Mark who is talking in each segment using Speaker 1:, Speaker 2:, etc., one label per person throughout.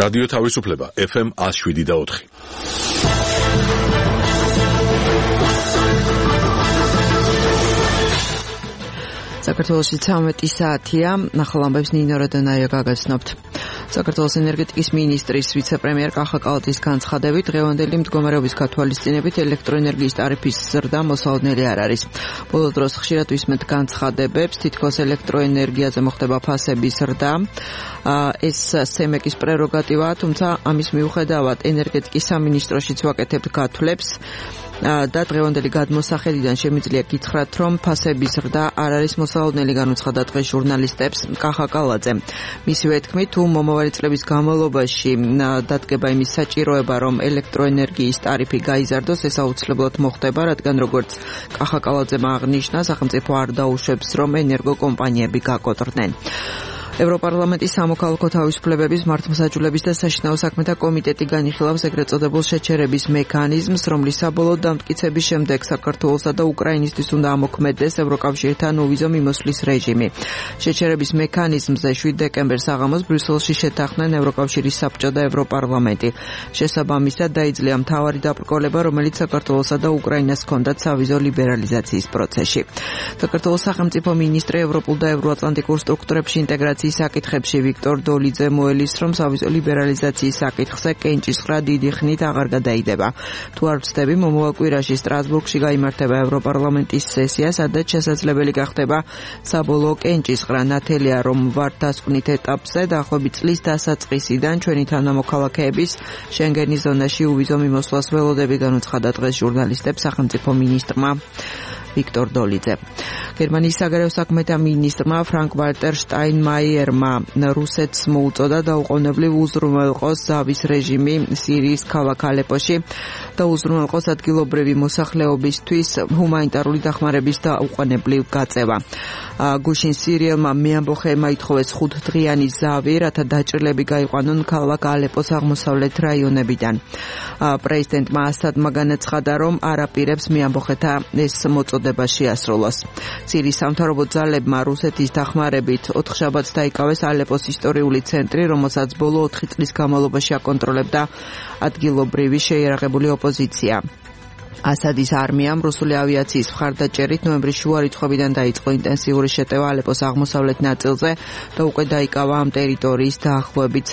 Speaker 1: რადიო თავისუფლება FM 107.4.
Speaker 2: საქართველოში 13 საათია, ახალ ამბებს ნინო როდონაია გაგაცნობთ. საქართველოს ენერგეტიკის მინისტრის ვიცე-პრემიერ კახა კალათის განცხადებით, დღევანდელი მდგომარეობის გათვალისწინებით ელექტროენერგიის ტარიფის ზრდა მოსალოდნელი არ არის. ბოლო დროს ხშირად ვისმენთ განცხადებებს, თითქოს ელექტროენერგიაზე მოხდება ფასების ზრდა. ეს სემეკის პრეროგატივაა, თუმცა ამის მიუხედავად ენერგეტიკის სამინისტროშიც ვაკეთებთ გათვლებს. და დღევანდელი გადმოსახედიდან შემიძლია გითხრათ, რომ ფასების ზრდა არ არის მოსალოდნელი, განუცხადა დღეს ჟურნალისტებს კახა კალაძე. მისივე თქმით, თუ მომავალი წლების განმავლობაში დადგება იმის საჭიროება, რომ ელექტროენერგიის ტარიფი გაიზარდოს, ეს აუცილებლად მოხდება, რადგან როგორც კახა კალაძემ აღნიშნა, სახელმწიფო არ დაუშვებს, რომ ენერგოკომპანიები გაკოტრდნენ. ევროპარლამენტის სამოქალაქო თავისუფლებების, მართლმსაჯულების და საშინაო საქმეთა კომიტეტი განიხილავს ეგრეთ წოდებულ შეჩერების მექანიზმს, რომლის საბოლოო დამტკიცების შემდეგ საქართველოსა და უკრაინისთვის უნდა ამოქმედდეს ევროკავშირთან უვიზო მიმოსვლის რეჟიმი. შეჩერების მექანიზმზე 7 დეკემბერს აღამოს ბრიუსელში შეთანხმდნენ ევროკავშირის საბჭო და ევროპარლამენტი. შესაბამისად დაიძლია მთავარი დაბრკოლება, რომელიც საქართველოსა და უკრაინას ჰქონდათ სავიზო ლიბერალიზაციის პროცესში. საქართველოს სახელმწიფო მინისტრი ევროპულ და ევროატლანტიკურ სტრუქტურებში ინტეგრაციის საკითხებში ვიქტორ დოლიძე მოელის, რომ სავიზო ლიბერალიზაციის საკითხზე კენჭისყრა დიდი ხნით აღარ გადაიდება. თუ არ ვცდები, მომავალ კვირაში სტრასბურგში გაიმართება ევროპარლამენტის სესია, სადაც შესაძლებელი გახდება საბოლოო კენჭისყრა. ნათელია, რომ ვართ დასკვნით ეტაპზე, დაახლოებით წლის დასაწყისიდან ჩვენი თანამოქალაქეების შენგენის ზონაში უვიზო მიმოსვლას ველოდები, განუცხადა დღეს ჟურნალისტებს სახელმწიფო მინისტრმა ვიქტორ დოლიძე. გერმანიის საგარეო საქმეთა მინისტრმა ფრანკ ვალტერ შტაინმაიერმა რუსეთს მოუწოდა დაუყოვნებლივ უზრუნველყოს ზავის რეჟიმი სირიის ქალაქ ალეპოში და უზრუნველყოს ადგილობრივი მოსახლეობისთვის ჰუმანიტარული დახმარების დაუყოვნებლივ გაწევა. გუშინ სირიელმა მეამბოხეებმა ითხოვეს 5 დღიანი ზავი, რათა დაჭრილები გაიყვანონ ქალაქ ალეპოს აღმოსავლეთ რაიონებიდან. პრეზიდენტმა ასადმა განაცხადა, რომ არ აპირებს მეამბოხეთა ეს მოწოდება შეასრულოს. სირიის სამთავრობო ძალებმა რუსეთის დახმარებით 4 შაბათს დაიკავეს ალეპოს ისტორიული ცენტრი, რომელსაც ბოლო 4 წლის განმავლობაში აკონტროლებდა ადგილობრივი შეიარაღებული ოპოზიცია. ასადის არმიამ რუსული ავიაციის მხარდაჭერით ნოემბრის შუა რიცხვებიდან დაიწყო ინტენსიური შეტევა ალეპოს აღმოსავლეთ ნაწილზე და უკვე დაიკავა ამ ტერიტორიის დაახლოებით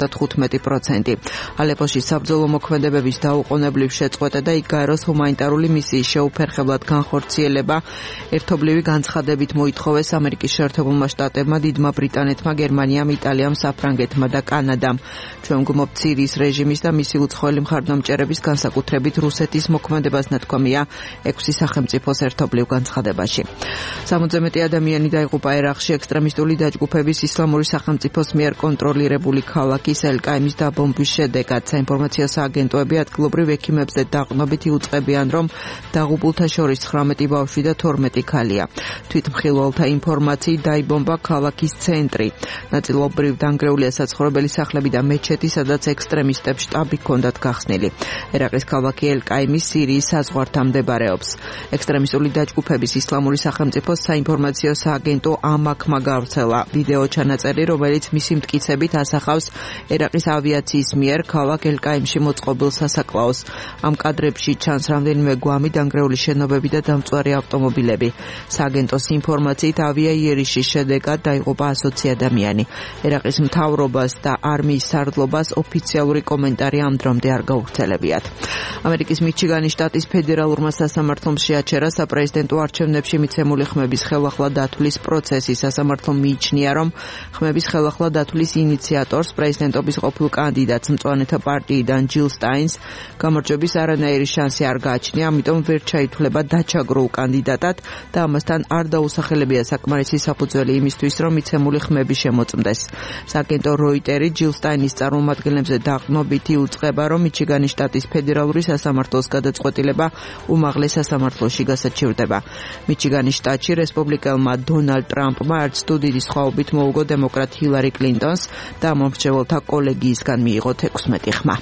Speaker 2: 75%. ალეპოში საბრძოლო მოქმედებების დაუყოვნებლივ შეწყვეტა და იქ გაეროს ჰუმანიტარული მისიის შეუფერხებლად განხორციელება ერთობლივი განცხადებით მოითხოვეს ამერიკის შეერთებულმა შტატებმა, დიდმა ბრიტანეთმა, გერმანიამ, იტალიამ, საფრანგეთმა და კანადამ. ჩვენ ვგმობთ სირიის რეჟიმის და მისი უცხოელი მხარდამჭერების განსაკუთრებით რუსეთის მოქმედებას ნათქვამია 6 სახელმწიფოს ერთობლივ განცხადებაში. 60-ზე მეტი ადამიანი დაიღუპა ერაყში ექსტრემისტული დაჯგუფების ისლამური სახელმწიფოს მიერ კონტროლირებული ქალაქის ელ-კაიმის დაბომბვის შედეგად. საინფორმაციო სააგენტოები ადგილობრივ ექიმებზე დაყრდნობით იუწყებიან, რომ დაღუპულთა შორის 19 ბავშვი და 12 ქალია. თვითმხილველთა ინფორმაციით დაიბომბა ქალაქის ცენტრი. ნაწილობრივ დანგრეულია საცხოვრებელი სახლები და მეჩეთი, სადაც ექსტრემისტებს შტაბი ჰქონდათ გახსნილი. ერაყის ქალაქი ელ-კაიმი სირიის საზღვართან მდებარეობს. ექსტრემისტული დაჯგუფების ისლამური სახელმწიფოს საინფორმაციო სააგენტო ამაქმა გავრცელა ვიდეო ჩანაწერი, რომელიც მისი მტკიცებით ასახავს ერაყის ავიაციის მიერ ქალაქ ელ-კაიმში მოწყობილ სასაკლაოს. ამ კადრებში ჩანს რამდენიმე გვამი, დანგრეული შენობები და დამწვარი ავტომობილები. სააგენტოს ინფორმაციით ავიაიერიშის შედეგად დაიღუპა 120 ადამიანი. ერაყის მთავრობას და არმიის სარდლობას ოფიციალური კომენტარი ამ დრომდე არ გავრცელებიათ. ამერიკის მიჩიგანის შტატის ფედერალურმა სასამართლომ შეაჩერა საპრეზიდენტო არჩევნებში მიცემული ხმების ხელახლა დათვლის პროცესი. სასამართლომ მიიჩნია, რომ ხმების ხელახლა დათვლის ინიციატორს, პრეზიდენტობის ყოფილ კანდიდატს მწვანეთა პარტიიდან ჯილ სტაინს გამარჯვების არანაირი შანსი არ გააჩნია, ამიტომ ვერ ჩაითვლება დაჩაგრულ კანდიდატად და ამასთან არ დაუსახელებია საკმარისი საფუძველი იმისთვის, რომ მიცემული ხმები შემოწმდეს. სააგენტო როიტერი ჯილ სტაინის წარმომადგენლებზე დაყრდნობით იუწყება, რომ მიჩიგანის შტატის ფედერალური სასამართლოს გადაწყვეტილება უმაღლეს სასამართლოში გასაჩივრდება. მიჩიგანის შტატში რესპუბლიკელმა დონალდ ტრამპმა არც თუ დიდი სხვაობით მოუგო დემოკრატ ჰილარი კლინტონს და მომრჩეველთა კოლეგიისგან მიიღო 16 ხმა.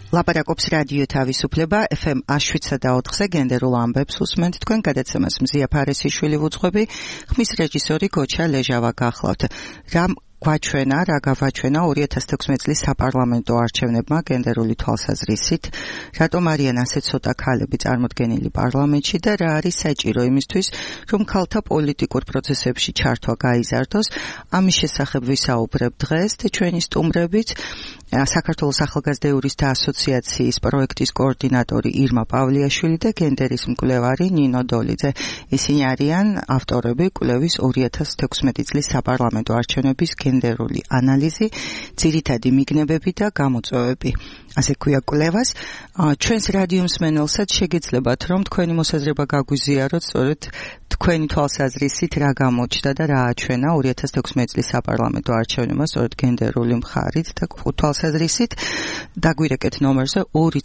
Speaker 2: ლაპარაკობს რადიო თავისუფლება FM 107.4-ზე გენდერულ ამბებს უსმენთ თქვენ გადაცემას მზია ფარესიშვილი ვუძღვები ხმის რეჟისორი გოჩა ლეჟავა გახლავთ რა გავაჩვენა 2016 წლის საპარლამენტო არჩევნებმა გენდერული თვალსაზრისით რატომ არიან ასე ცოტა ქალები წარმოდგენილი პარლამენტში და რა არის საჭირო იმისთვის რომ ქალთა პოლიტიკურ პროცესებში ჩართვა გაიზარდოს ამის შესახებ ვისაუბრებ დღეს და ჩვენი სტუმრებით საქართველოს ახალგაზრდა იურისტთა ასოციაციის პროექტის კოორდინატორი ირმა პავლიაშვილი და გენდერის მკვლევარი ნინო დოლიძე. ისინი არიან ავტორები კვლევის 2016 წლის საპარლამენტო არჩევნების გენდერული ანალიზი, ძირითადი მიგნებები და გამოწვევები. ასე ქვია კვლევას. ჩვენს რადიო მსმენელსაც შეგეძლებათ, რომ თქვენი მოსაზრება გაგვიზიაროთ, სწორედ თქვენი თვალსაზრისით რა გამოჩნდა და რა აჩვენა 2016 წლის საპარლამენტო არჩევნებმა სწორედ გენდერული მხარით და თვალსაზრისით. დაგვირეკეთ ნომერზე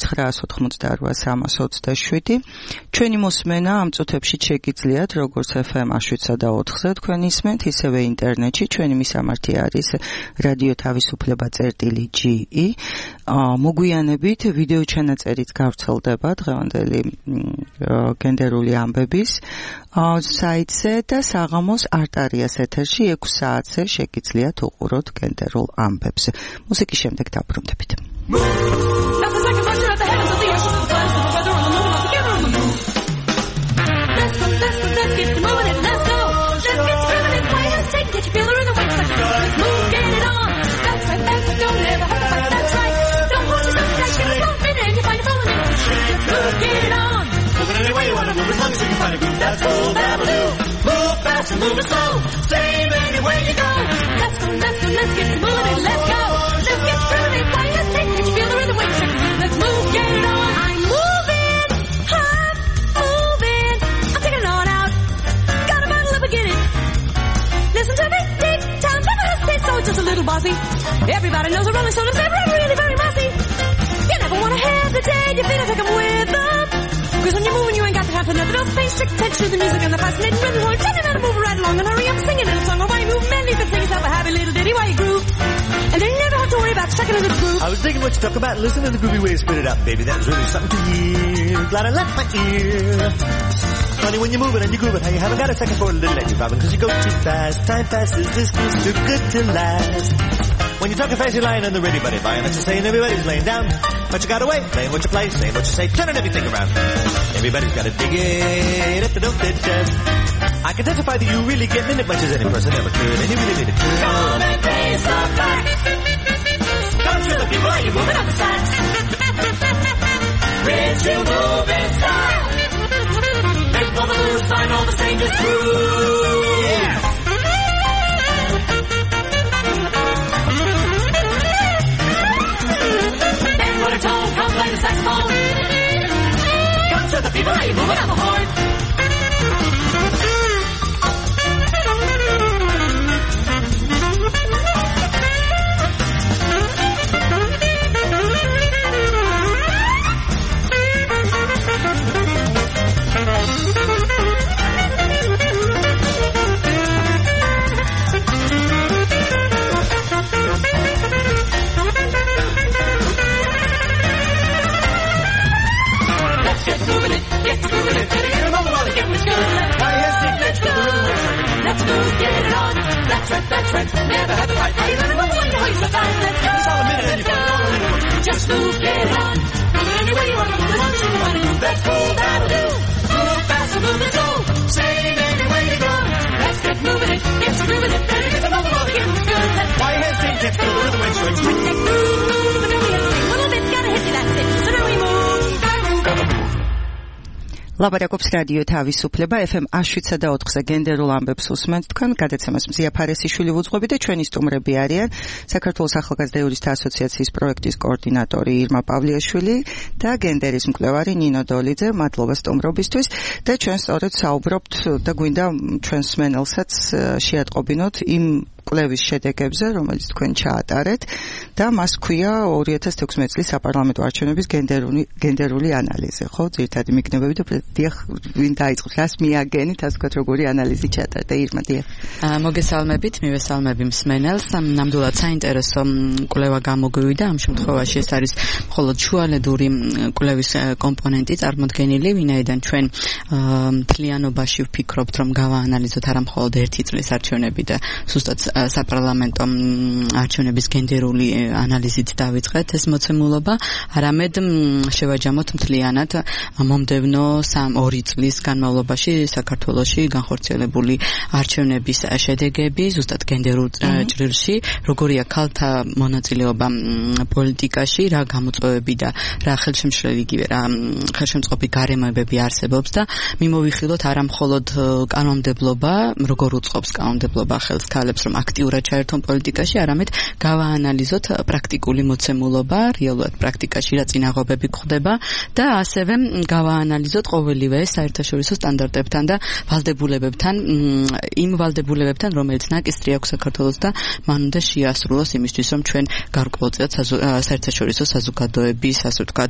Speaker 2: 2988327. ჩვენი მოსმენა ამ წუთებში შეგიძლიათ როგორც FM 107.4-ზე თქვენ ისმენთ, ისევე ინტერნეტში. ჩვენი მისამართი არის რადიო თავისუფლება.ge. მოგვიანებით ვიდეო ჩანაწერიც გავრცელდება დღევანდელი გენდერული ამბების საიტზე და საღამოს არტარიას ეთერში 6 საათზე შეგიძლიათ უყუროთ გენდერულ ამბებს. მუსიკის შემდეგ დაბრუნდებით.
Speaker 3: That's cool, that'll do. Move fast and move slow. Same anywhere you go. Let's go, let's get moving, let's go. Let's get grooving, why you think that you feel the rhythm when you shake? Let's move, get it on. I'm moving, hot, moving. I'm taking it on out. Got a bottle of beginning. Listen to me, deep time, so just a little bossy. Everybody knows a Rolling Stone is ever really very bossy. You never want to hesitate, you feel like I'm with them. Cause when you're moving, you ain't got to have nothing else. Pay strict attention to the music and the fascinating rhythm. So tell me how to move right along and hurry up singing a little song. Or while you move, man, you can sing yourself a happy little ditty while you groove. And then you never have to worry about stuck into the groove.
Speaker 4: I was thinking what you talk about. Listen to the groovy way you spit it up, baby. That was really something to hear. Glad I left my ear. Funny when you're moving and you groove it, how you haven't got a second for a little let you bobbing. Cause you go too fast. Time passes, this feels too good to last. When you're talking fast, you're lying on the ready buddy. Buying what you're saying, everybody's laying down. But you got away, playing what you play, saying what you say, turning everything around. Everybody's gotta dig it if they don't fit just. I can testify that you really get in it much as any person ever could, and you really need it.
Speaker 3: Come and face the facts. Come show the people how you're moving up the stats. Rich, you move in style. Make all the moves, find all the strangers through. Yeah. Tone, come play the saxophone. Come show the people how you moving on the horn. That's right, never have it right. How you gonna move when you hold so fast? Let's go. It's all a minute and you're going. Just move, get it on. Move it any way you wanna move, as long as you wanna move. That's cool, that'll do. Move fast and move it slow. Same any way you go. Let's get moving it, get grooving it. Better get the move all again. Good.
Speaker 4: Why hesitate? Let's go the way swing.
Speaker 3: When you groove, and then we hesitate. A little bit, gotta hit you, that's it. So now we move.
Speaker 2: ლაპარაკობს რადიო თავისუფლება FM 107.4-ზე გენდერულ ამბებს უსმენთ თქვენ გადაცემას მზია ფარესიშვილი ვუძღვები და ჩვენი სტუმრები არიან საქართველოს ახალგაზრდა იურისტთა ასოციაციის პროექტის კოორდინატორი ირმა პავლიაშვილი და გენდერის მკვლევარი ნინო დოლიძე. მადლობა სტუმრობისთვის და ჩვენ სწორედ საუბრობთ და გვინდა ჩვენს მსმენელსაც შეატყობინოთ იმ კვლევის შედეგებზე, რომელიც თქვენ ჩაატარეთ და მას ქვია 2016 წლის საპარლამენტო არჩევნების გენდერული ანალიზი, ხო? ძირითადი მიგნებები და
Speaker 5: დიახ, ვინ დაიწყოს, რას მიაგენით, ასე ვთქვათ, როგორი ანალიზი ჩატარდა ირმა, დიახ.
Speaker 2: მოგესალმებით, მივესალმები მსმენელს. ნამდვილად საინტერესო კვლევა გამოგვივიდა. ამ შემთხვევაში ეს არის მხოლოდ შუალედური კვლევის კომპონენტი წარმოდგენილი, ვინაიდან ჩვენ მთლიანობაში ვფიქრობთ, რომ გავაანალიზოთ არა მხოლოდ ერთი წლის არჩევნები და სუსტად საპარლამენტო არჩევნების გენდერული ანალიზით დავიწყეთ ეს მოცემულობა, არამედ შევაჯამოთ მთლიანად მომდევნო 2 წლის განმავლობაში საქართველოში განხორციელებული არჩევნების შედეგები, ზუსტად გენდერულ ჭრილში, როგორია ქალთა მონაწილეობა პოლიტიკაში, რა გამოწვევები და რა ხელშემწყობი გარემოებები არსებობს და მიმოვიხილოთ არა მხოლოდ კანონმდებლობა, როგორ უწყობს კანონმდებლობა ხელს ქალებს, რომ აქტიურად ჩაერთონ პოლიტიკაში, არამედ გავაანალიზოთ პრაქტიკული მოცემულობა, რეალურად პრაქტიკაში რა წინაღობები გვხდება და ასევე გავაანალიზოთ ყოველივე საერთაშორისო სტანდარტებთან და ვალდებულებებთან, იმ ვალდებულებებთან, რომელიც ნაკისრი აქვს საქართველოს და მან უნდა შეასრულოს იმისთვის, რომ ჩვენ გარკვეულწილად საერთაშორისო საზოგადოების, ასე ვთქვათ,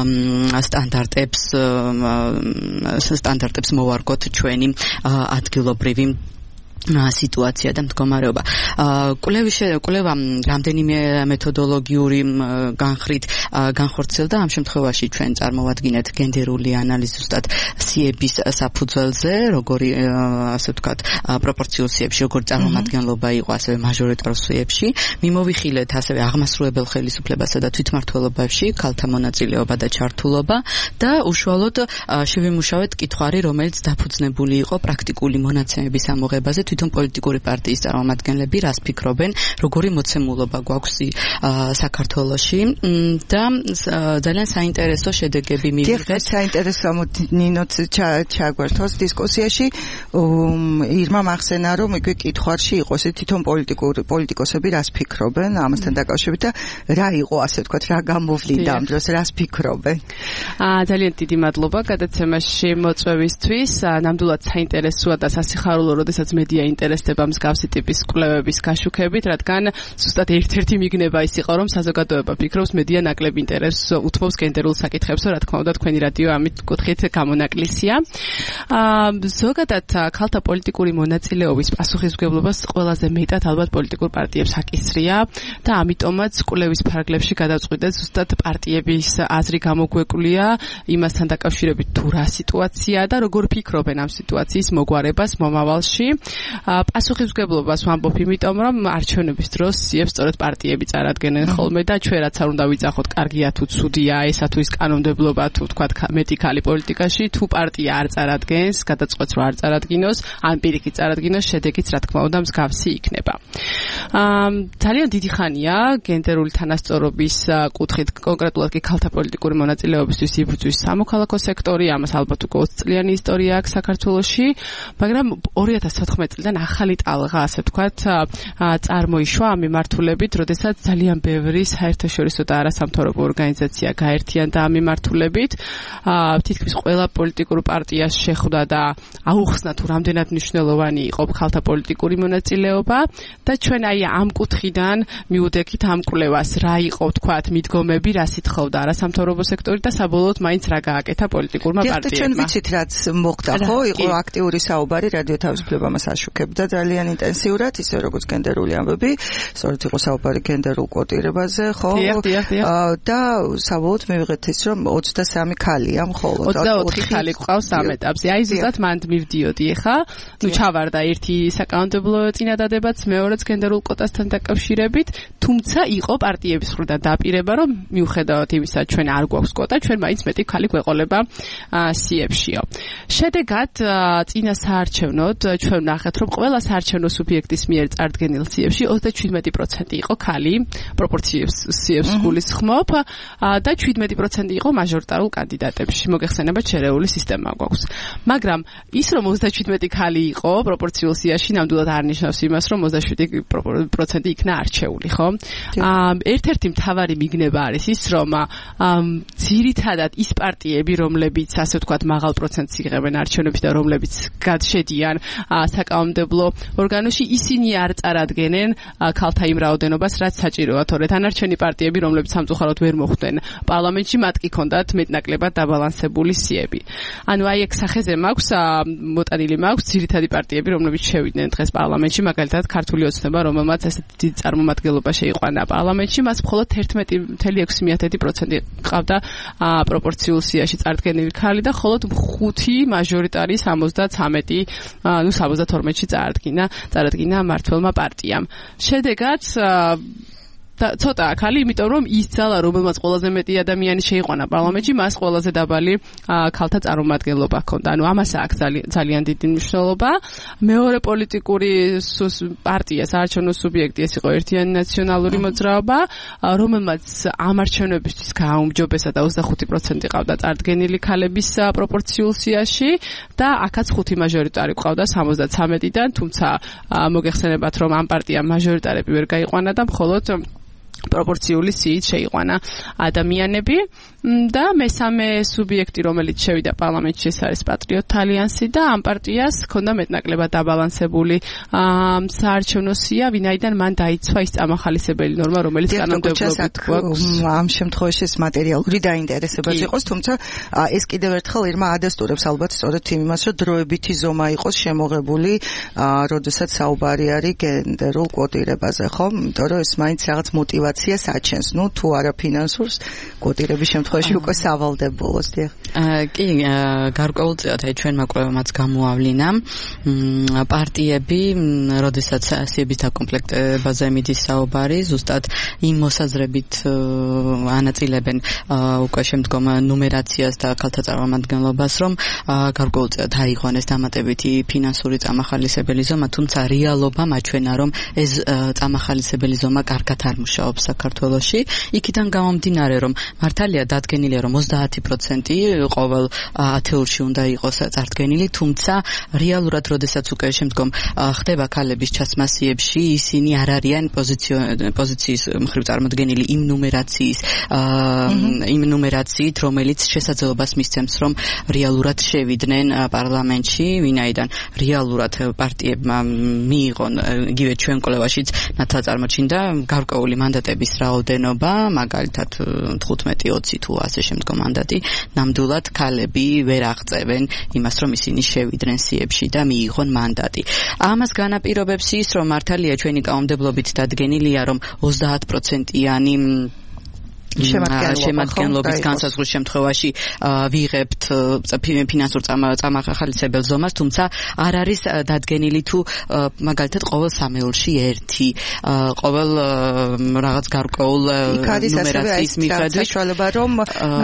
Speaker 2: სტანდარტებს მოვარგოთ ჩვენი ადგილობრივი სიტუაცია და მდგომარეობა. კვლევა რამდენიმე მეთოდოლოგიური განხრით განხორციელდა. ამ შემთხვევაში ჩვენ წარმოვადგინეთ გენდერული ანალიზი ზუსტად სიების საფუძველზე, როგორი ასე ვთქვათ, პროპორციულ სიებში, როგორი წარმომადგენლობა იყო, ასევე მაჟორიტარულ სიებში. მიმოვიხილეთ ასევე აღმასრულებელ ხელისუფლებასა და თვითმმართველობებში ქალთა მონაწილეობა და ჩართულობა და უშუალოდ შევიმუშავეთ კითხვარი, რომელიც დაფუძნებული იყო პრაქტიკული მონაცემების ამოღებაზე. თვითონ პოლიტიკური პარტიის წარმომადგენლები რას ფიქრობენ, როგორი მოცემულობა გვაქვს საქართველოში და ძალიან საინტერესო შედეგები მივიღეთ.
Speaker 5: საინტერესო ნინოც ჩაგვერთოს დისკუსიაში. ირმა მახსენა, რომ იგი კითხვარში იყო ეს თვითონ პოლიტიკოსები რას ფიქრობენ ამასთან დაკავშირებით და რა იყო, ასე ვთქვათ, რა გამოვლინდა ამ დროს, რას ფიქრობენ.
Speaker 6: ძალიან დიდი მადლობა გადაცემაში მოწვევისთვის. ნამდვილად საინტერესოა და სასიხარულო, როდესაც მედია ინტერესდება მსგავსი ტიპის კვლევების გაშუქებით, რადგან ზუსტად ერთ-ერთი მიგნება ის იყო, რომ საზოგადოება ფიქრობს მედია ნაკლებ ინტერესს უთმობს გენდერულ საკითხებს, რა თქმა უნდა თქვენი რადიო ამით კუთხით გამონაკლისია. ზოგადად ქალთა პოლიტიკური მონაწილეობის პასუხისმგებლობას ყველაზე მეტად ალბათ პოლიტიკურ პარტიებს აკისრია და ამიტომაც კვლევის ფარგლებში გადავწყვიტეთ ზუსტად პარტიების აზრი გამოგვეკვлия იმასთან დაკავშირებით თუ რა სიტუაცია და როგორ ფიქრობენ ამ სიტუაციის მოგვარებას მომავალში. პასუხისმგებლობას ვამბობ, იმიტომ რომ არჩევნების დროს სიებს სწორედ პარტიები წარადგენენ ხოლმე და ჩვენ რაც არ უნდა ვიძახოთ, კარგია თუ ცუდია ესა თუ ის კანონმდებლობა თუ თქვათ მეტი ქალი პოლიტიკაში, თუ პარტია არ წარადგენს, გადაწყვეტს რომ არ წარადგინოს, ან პირიქით წარადგინოს, შედეგიც რა თქმა უნდა მსგავსი იქნება. ძალიან დიდი ხანია გენდერული თანასწორობის კუთხით, კონკრეტულად კი ქალთა პოლიტიკური მონაწილეობისთვის იბრძვის სამოქალაქო სექტორი, ამას ალბათ უკვე 20 წლიანი ისტორია აქვს საქართველოში, მაგრამ 2014 წლიდან ახალი ტალღა, ასე ვთქვათ, წარმოიშვა ამ მიმართულებით, როდესაც ძალიან ბევრი საერთაშორისო და არასამთავრობო ორგანიზაცია გაერთიანდა ამ მიმართულებით. თითქმის ყველა პოლიტიკურ პარტიას შეხვდა და აუხსნა თუ რამდენად მნიშვნელოვანი იყო ქალთა პოლიტიკური მონაწილეობა და ჩვენ აი ამ კუთხიდან მივუდეგით ამ კვლევას, რა იყო, ვთქვათ, მიდგომები, რა სითხოვდა არასამთავრობო სექტორი და საბოლოოდ მაინც რა გააკეთა პოლიტიკურმა პარტიებმა.
Speaker 5: ჩვენ ვიცით რაც მოხდა, ხო? იყო აქტიური საუბარი რადიო თავისუფლება მას აშუქებდა ძალიან ინტენსიურად, ისე როგორც გენდერული ამბები, სწორედ იყო საუბარი გენდერულ კვოტირებაზე, ხო? და საბოლოოდ მივიღეთ ის, რომ 23 ქალია, მხოლოდ
Speaker 6: 24 ხალი ყავს ამ ეტაპზე. აი ზუსტად მანდ მივდიოდი ხა, ნუ ჩავარდა ერთი საკანონმდებლო წინადადებაც, მეორეც გენდერულ კვოტასთან დაკავშირებით, თუმცა იყო პარტიების მხრიდან დაპირება, რომ მიუხედავად იმისა, ჩვენ არ გვაქვს კვოტა, ჩვენ მაინც მეტი ქალი გვეყოლება სიებშიო. შედეგად წინა საარჩევნოდ ჩვენ ნახეთ, რომ ყველა საარჩევნო სუბიექტის მიერ წარდგენილ სიებში 37% იყო ქალი, პროპორციებს სიებს გულისხმობ და 17% იყო მაჟორიტარულ კანდიდატებში. მოგეხსენებათ შერეული სისტემა გვაქვს. მაგრამ ის რომ 37 ქალი იყო პროპორციულ სიაში, ნამდვილად არ ნიშნავს იმას, რომ 27% იქნა არჩეული, ხო? ერთ-ერთი მთავარი მიგნება არის ის, რომ ძირითადად ის პარტიები, რომლებიც ასე ვთქვათ, მაღალ პროცენტს იღებენ არჩევნებში და რომლებიც გადშედიან საკანონმდებლო საკანონმდებლო ორგანოში ისინი არ წარადგენენ ქალთა იმ რაოდენობას, რაც საჭიროა, თორე დანარჩენი პარტიები, რომლებიც სამწუხაროდ ვერ მოხვდნენ პარლამენტში, მათ კი ჰქონდათ მეტნაკლებად დაბალანსებული სიები. ანუ აი ეგ სახეზე მაქვს მოტანილი მაქვს ძირითადი პარტიები, რომლებიც შევიდნენ დღეს პარლამენტში, მაგალითად ქართული ოცნება, რომელმაც ესეთი დიდი წარმომადგენლობა შეიყვანა პარლამენტში, მას მხოლოდ 11.6% ყავდა პროპორციულ სიაში წარდგენილი ქალი და მხოლოდ 5 მაჟორიტარი 73, ანუ 72-ში წარადგინა მმართველმა პარტიამ. შედეგად და ცოტა ახალი, იმიტომ რომ ის ძალა, რომელმაც ყველაზე მეტი ადამიანი შეიყვანა პარლამენტში, მას ყველაზე დაბალი ქალთა წარმომადგენლობა ჰქონდა. ანუ ამას აქვს ძალიან დიდი მნიშვნელობა. მეორე პოლიტიკური პარტია, საარჩევნო სუბიექტი ეს იყო ერთიანი ნაციონალური მოძრაობა, რომელმაც ამ არჩევნებისთვის გააუმჯობესა და 25% ყავდა წარდგენილი ქალების პროპორციულ სიაში და აქაც 5 მაჟორიტარი ყავდა 73-დან, თუმცა მოგეხსენებათ, რომ ამ პარტიამ მაჟორიტარები ვერ გაიყვანა და მხოლოდ პროპორციული სიით შეიყვანა ადამიანები და მესამე სუბიექტი, რომელიც შევიდა პარლამენტში, ეს არის პატრიოტთა ალიანსი და ამ პარტიას ჰქონდა მეტნაკლებად დაბალანსებული საარჩევნო სია, ვინაიდან მან დაიცვა ის წამახალისებელი ნორმა, რომელიც კანონმდებლობით გვაქვს.
Speaker 5: ამ შემთხვევაში ეს მატერიალური დაინტერესებაც იყოს, თუმცა ეს კიდევ ერთხელ ირმა ადასტურებს ალბათ სწორედ იმას, რომ დროებითი ზომა იყოს შემოღებული, როდესაც საუბარი არის გენდერულ კვოტირებაზე, ხო? იმიტომ რომ ეს მაინც რაღაც мотиваციას აჩენს, ნუ თუ არა ფინანსურს, კვოტირების შემთხვევაში უკვე სავალდებულოს.
Speaker 7: კი, გარკვეულწილად აი ჩვენმა კვლევამაც გამოავლინა პარტიები, როდესაც სიების დაკომპლექტებაზე მიდის საუბარი, ზუსტად იმ მოსაზრებით ანაწილებენ უკვე შემდგომ ნუმერაციას და ქალთა წარმომადგენლობას, რომ გარკვეულწილად აიღვანეს დამატებითი ფინანსური წამახალისებელი ზომა, თუმცა რეალობა მაჩვენა, რომ ეს წამახალისებელი ზომა კარგად არ მუშაობს საქართველოში. იქიდან გამომდინარე, რომ მართალია დადგენილია, რომ 30% ყოველ ათეულში უნდა იყოს წარდგენილი, თუმცა რეალურად, როდესაც უკვე შემდგომ ხდება ქალების ჩასმა სიებში, ისინი არ არიან პოზიციის მხრივ წარმოდგენილი იმ ნუმერაციით, რომელიც შესაძლებლობას მისცემს, რომ რეალურად შევიდნენ პარლამენტში, ვინაიდან რეალურად პარტიებმა მიიღონ იგივე ჩვენ კვლევაშიც ნათლა წარმოჩინდა გარკვეული მანდატების რაოდენობა, მაგალითად 15-20 თუ ასე შემდგომ მანდატი, ნამდვილად ქალები ვერ აღწევენ იმას, რომ ისინი შევიდნენ სიებში და მიიღონ მანდატი. ამას განაპირობებს ის, რომ მართალია ჩვენი კანონმდებლობით დადგენილია, რომ 30%-იანი შემადგენლობის განსაზღვრის შემთხვევაში ვიღებთ ფინანსურ წამახალისებელ ზომას, თუმცა არ არის დადგენილი თუ მაგალითად ყოველ სამეულში ერთი, ყოველ რაღაც გარკვეულ ნუმერაციის მიხედვით საშუალება რომ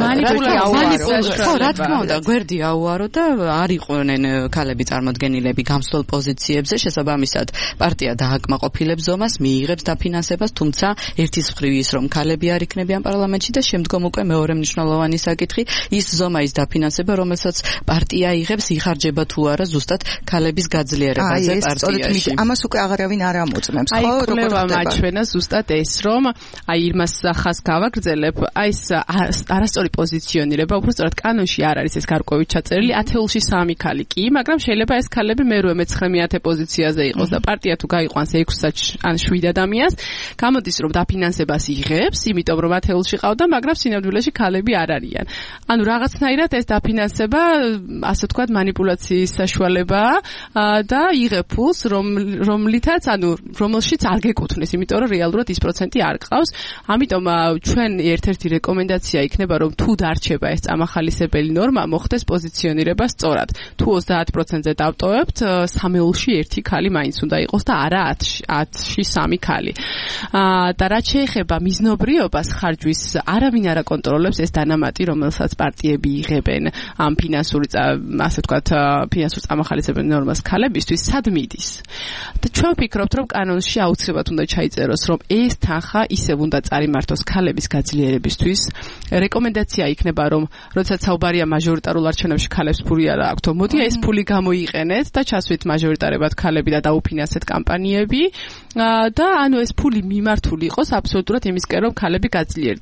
Speaker 7: რა თქმა უნდა გვერდი აუარო და არ იყვნენ ქალები წარმოდგენილები გამსვლელ პოზიციებზე, შესაბამისად პარტია დააკმაყოფილებს ზომას, მიიღებს დაფინანსებას, თუმცა ერთის მხრივ ის რომ ქალები არ იქნებიან პარლამენტში და შემდგომ უკვე მეორე მნიშვნელოვანი საკითხი ის ზომა, ის დაფინანსება, რომელსაც პარტია იღებს, იხარჯება თუ არა ზუსტად ქალების გაძლიერებაზე პარტიაში.
Speaker 5: ამას უკვე აღარავინ არ ამოწმებს, ხო?
Speaker 6: როგორ მაჩვენა ზუსტად ეს, რომ აი იმას ხას გავაგრძელებ, აი ეს არასწორი პოზიციონირება, უბრალოდ კანონში არ არის ეს გარკვევით ჩაწერილი, ათეულში 3 ქალი კი, მაგრამ შეიძლება ეს ქალები მერვე მე-9 პოზიციაზე იყოს და პარტია თუ გაიყვანს 6 ან 7 ადამიანს, გამოდის რომ დაფინანსებას იღებს, იმიტომ რომ ათეულში ყავდა, მაგრამ სინამდვილეში ქალები არ არიან. ანუ რაღაცნაირად ეს დაფინანსება, ასე ვთქვათ, манипуляციის საშუალებაა და იღებ ფულს, რომლითაც, ანუ რომელშიც არ გეკუთვნის, იმიტომ რომ რეალურად ის პროცენტი არ ყავს. ამიტომ ჩვენ ერთ-ერთი რეკომენდაცია იქნება, რომ თუ დარჩება ეს წამახალისებელი ნორმა, მოხდეს პოზიციონირება სწორად. თუ 30%-ზე დავტოვებთ, სამეულში ერთი ქალი მაინც უნდა იყოს და არა 10-ში 3 ქალი. და რაც შეეხება მიზნობრიობას ხარჯვის, არავინ არ აკონტროლებს ეს დანამატი, რომელსაც პარტიები იღებენ ამ ფინანსური, ასე ვთქვათ, ფინანსურ წამახალისებელ ნორმას ქალებისთვის, სად მიდის. და ჩვენ ვფიქრობთ, რომ კანონში აუცილებლად უნდა ჩაიწეროს, რომ ეს თანხა ისევ უნდა წარიმართოს ქალების გაძლიერებისთვის. რეკომენდაცია იქნება, რომ როდესაც საუბარია მაჟორიტარულ არჩევნებში ქალებს ფული არ აქვთ, მოდი ეს ფული გამოიყენეთ და ჩასვით მაჟორიტარებად ქალები და დაუფინანსეთ კამპანიები და ანუ ეს ფული მიმართული იყოს აბსოლუტურად იმისკენ, რომ ქალები გაძლიერდნენ.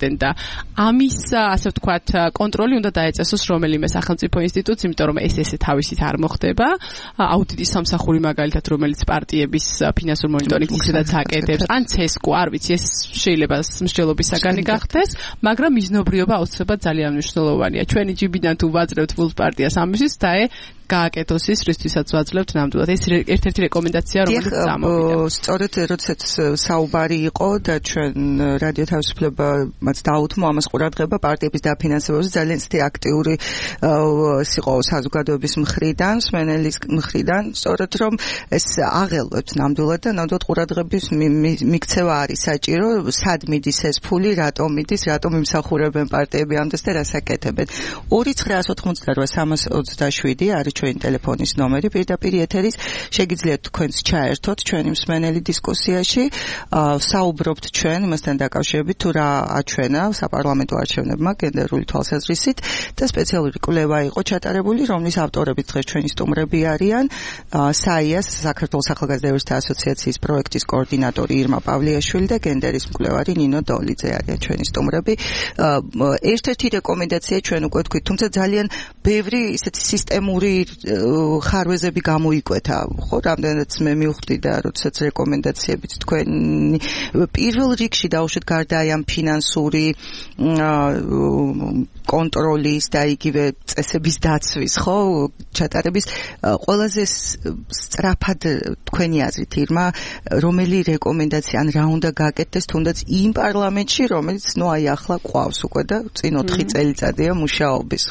Speaker 6: გადაეცემდნენ და ამის ასე ვთქვათ კონტროლი უნდა დაეწესოს რომელიმე სახელმწიფო ინსტიტუტს, იმიტომ რომ ეს თავისით არ მოხდება. აუდიტის სამსახური მაგალითად, რომელიც პარტიების ფინანსურ მონიტორინგს ისედაც აკეთებს, ან CESCO, არ ვიცი, ეს შეიძლება მსჯელობის საგანი გახდეს, მაგრამ მიზნობრიობა აუცილებლად ძალიან მნიშვნელოვანია. ჩვენი ჯიბიდან თუ ვაძლევთ ფულს პარტიას ამისთვის და გააკეთოს ის, რისთვისაც ვაძლევთ ნამდვილად. ეს ერთ-ერთი რეკომენდაცია, რომელიც წამოვიდა.
Speaker 5: სწორედ როდესაც საუბარი იყო და ჩვენ რადიო თავისუფლებაც დაუთმო ამას ყურადღება პარტიების დაფინანსებაზე, ძალიან ცივი აქტიური იყო საზოგადოების მხრიდან, მსმენელის მხრიდან, სწორედ რომ ეს აღელვებს ნამდვილად და ნამდვილად ყურადღების მიქცევა არის საჭირო, სად მიდის ეს ფული, რატომ მიდის, რატომ იმსახურებენ პარტიები ამდენს და რას აკეთებენ. 2988327 არის ჩვენი ტელეფონის ნომერი, პირდაპირ ეთერის შეგიძლიათ თქვენს ჩაერთოთ ჩვენი მსმენელი დისკუსიაში, საუბრობთ ჩვენ იმასთან დაკავშირებით თუ რა აჩვენა საპარლამენტო არჩევნებმა გენდერული თვალსაზრისით და სპეციალური კვლევა იყო ჩატარებული, რომლის ავტორები დღეს ჩვენი სტუმრები არიან, SAIA-ს, საქართველოს ახალგაზრდა ეროვნთა ასოციაციის პროექტის კოორდინატორი ირმა პავლიაშვილი და გენდერის მკვლევარი ნინო დოლიძე არიან ჩვენი სტუმრები. ერთ-ერთი რეკომენდაცია ჩვენ უკვე თქვით, თუმცა ძალიან ბევრი ისეთი სისტემური ხარვეზები გამოიკვეთა, ხო, რამდენიც მე მივხვდი და როდესაც რეკომენდაციებით თქვენი პირველ რიგში დაუშვით გარდა ამ ფინანსური კონტროლის და იგივე წესების დაცვის, ხო, ჩატარების ყველაზე სწრაფად თქვენი აზრით ირმა, რომელი რეკომენდაცია ან რა უნდა გააკეთდეს თუნდაც იმ პარლამენტში, რომელიც ნუ აი ახლა ყავს უკვე და წინ 4 წელიწადია მუშაობის.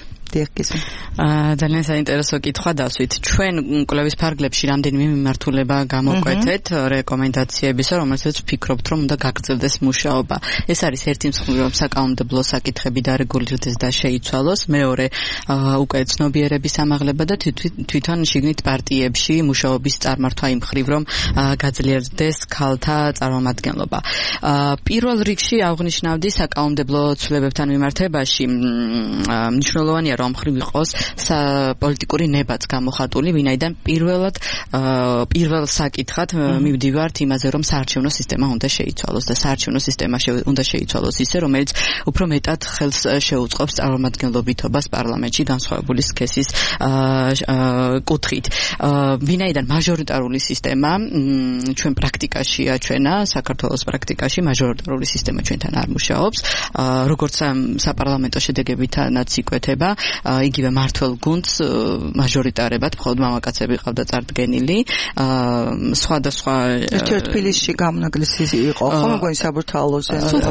Speaker 7: ძალიან საინტერესო კითხვა დასვით. ჩვენ კვლევის ფარგლებში რამდენიმე მიმართულება გამოკვეთეთ რეკომენდაციებისა, რომელსაც ვფიქრობთ, რომ უნდა გაგრძელდეს მუშაობა. ეს არის ერთი მსხვილი, რომ საკანონმდებლო საკითხები დარეგულირდეს და შეიცვალოს, მეორე უკვე ცნობიერების ამაღლება და თვითონ შიგნით პარტიებში მუშაობის წარმართვა იმ მხრივ, რომ გაძლიერდეს ქალთა წარმომადგენლობა. პირველ რიგში აღნიშნავდი საკანონმდებლო ცვლილებებთან მიმართებაში მნიშვნელოვანია რომ მხრივ იყოს პოლიტიკური ნებაც გამოხატული, ვინაიდან პირველ საკითხად მივდივართ იმაზე, რომ საარჩევნო სისტემა უნდა შეიცვალოს და საარჩევნო სისტემა უნდა შეიცვალოს ისე, რომელიც უფრო მეტად ხელს შეუწყობს წარმომადგენლობითობას პარლამენტში განსხვავებული სქესის კუთხით. ვინაიდან მაჟორიტარული სისტემა ჩვენ პრაქტიკაში აჩვენა, საქართველოს პრაქტიკაში მაჟორიტარული სისტემა ჩვენთან არ მუშაობს, როგორც საპარლამენტო შედეგებითანაც იკვეთება, იგივე მართლ გუნდს მაჟორიტარებად მხოლოდ მამაკაცები ყავდა წარდგენილი, სხვადასხვა
Speaker 5: თბილისში გამონაკლისი იყო, ხო მეგონი საბურთალოზე.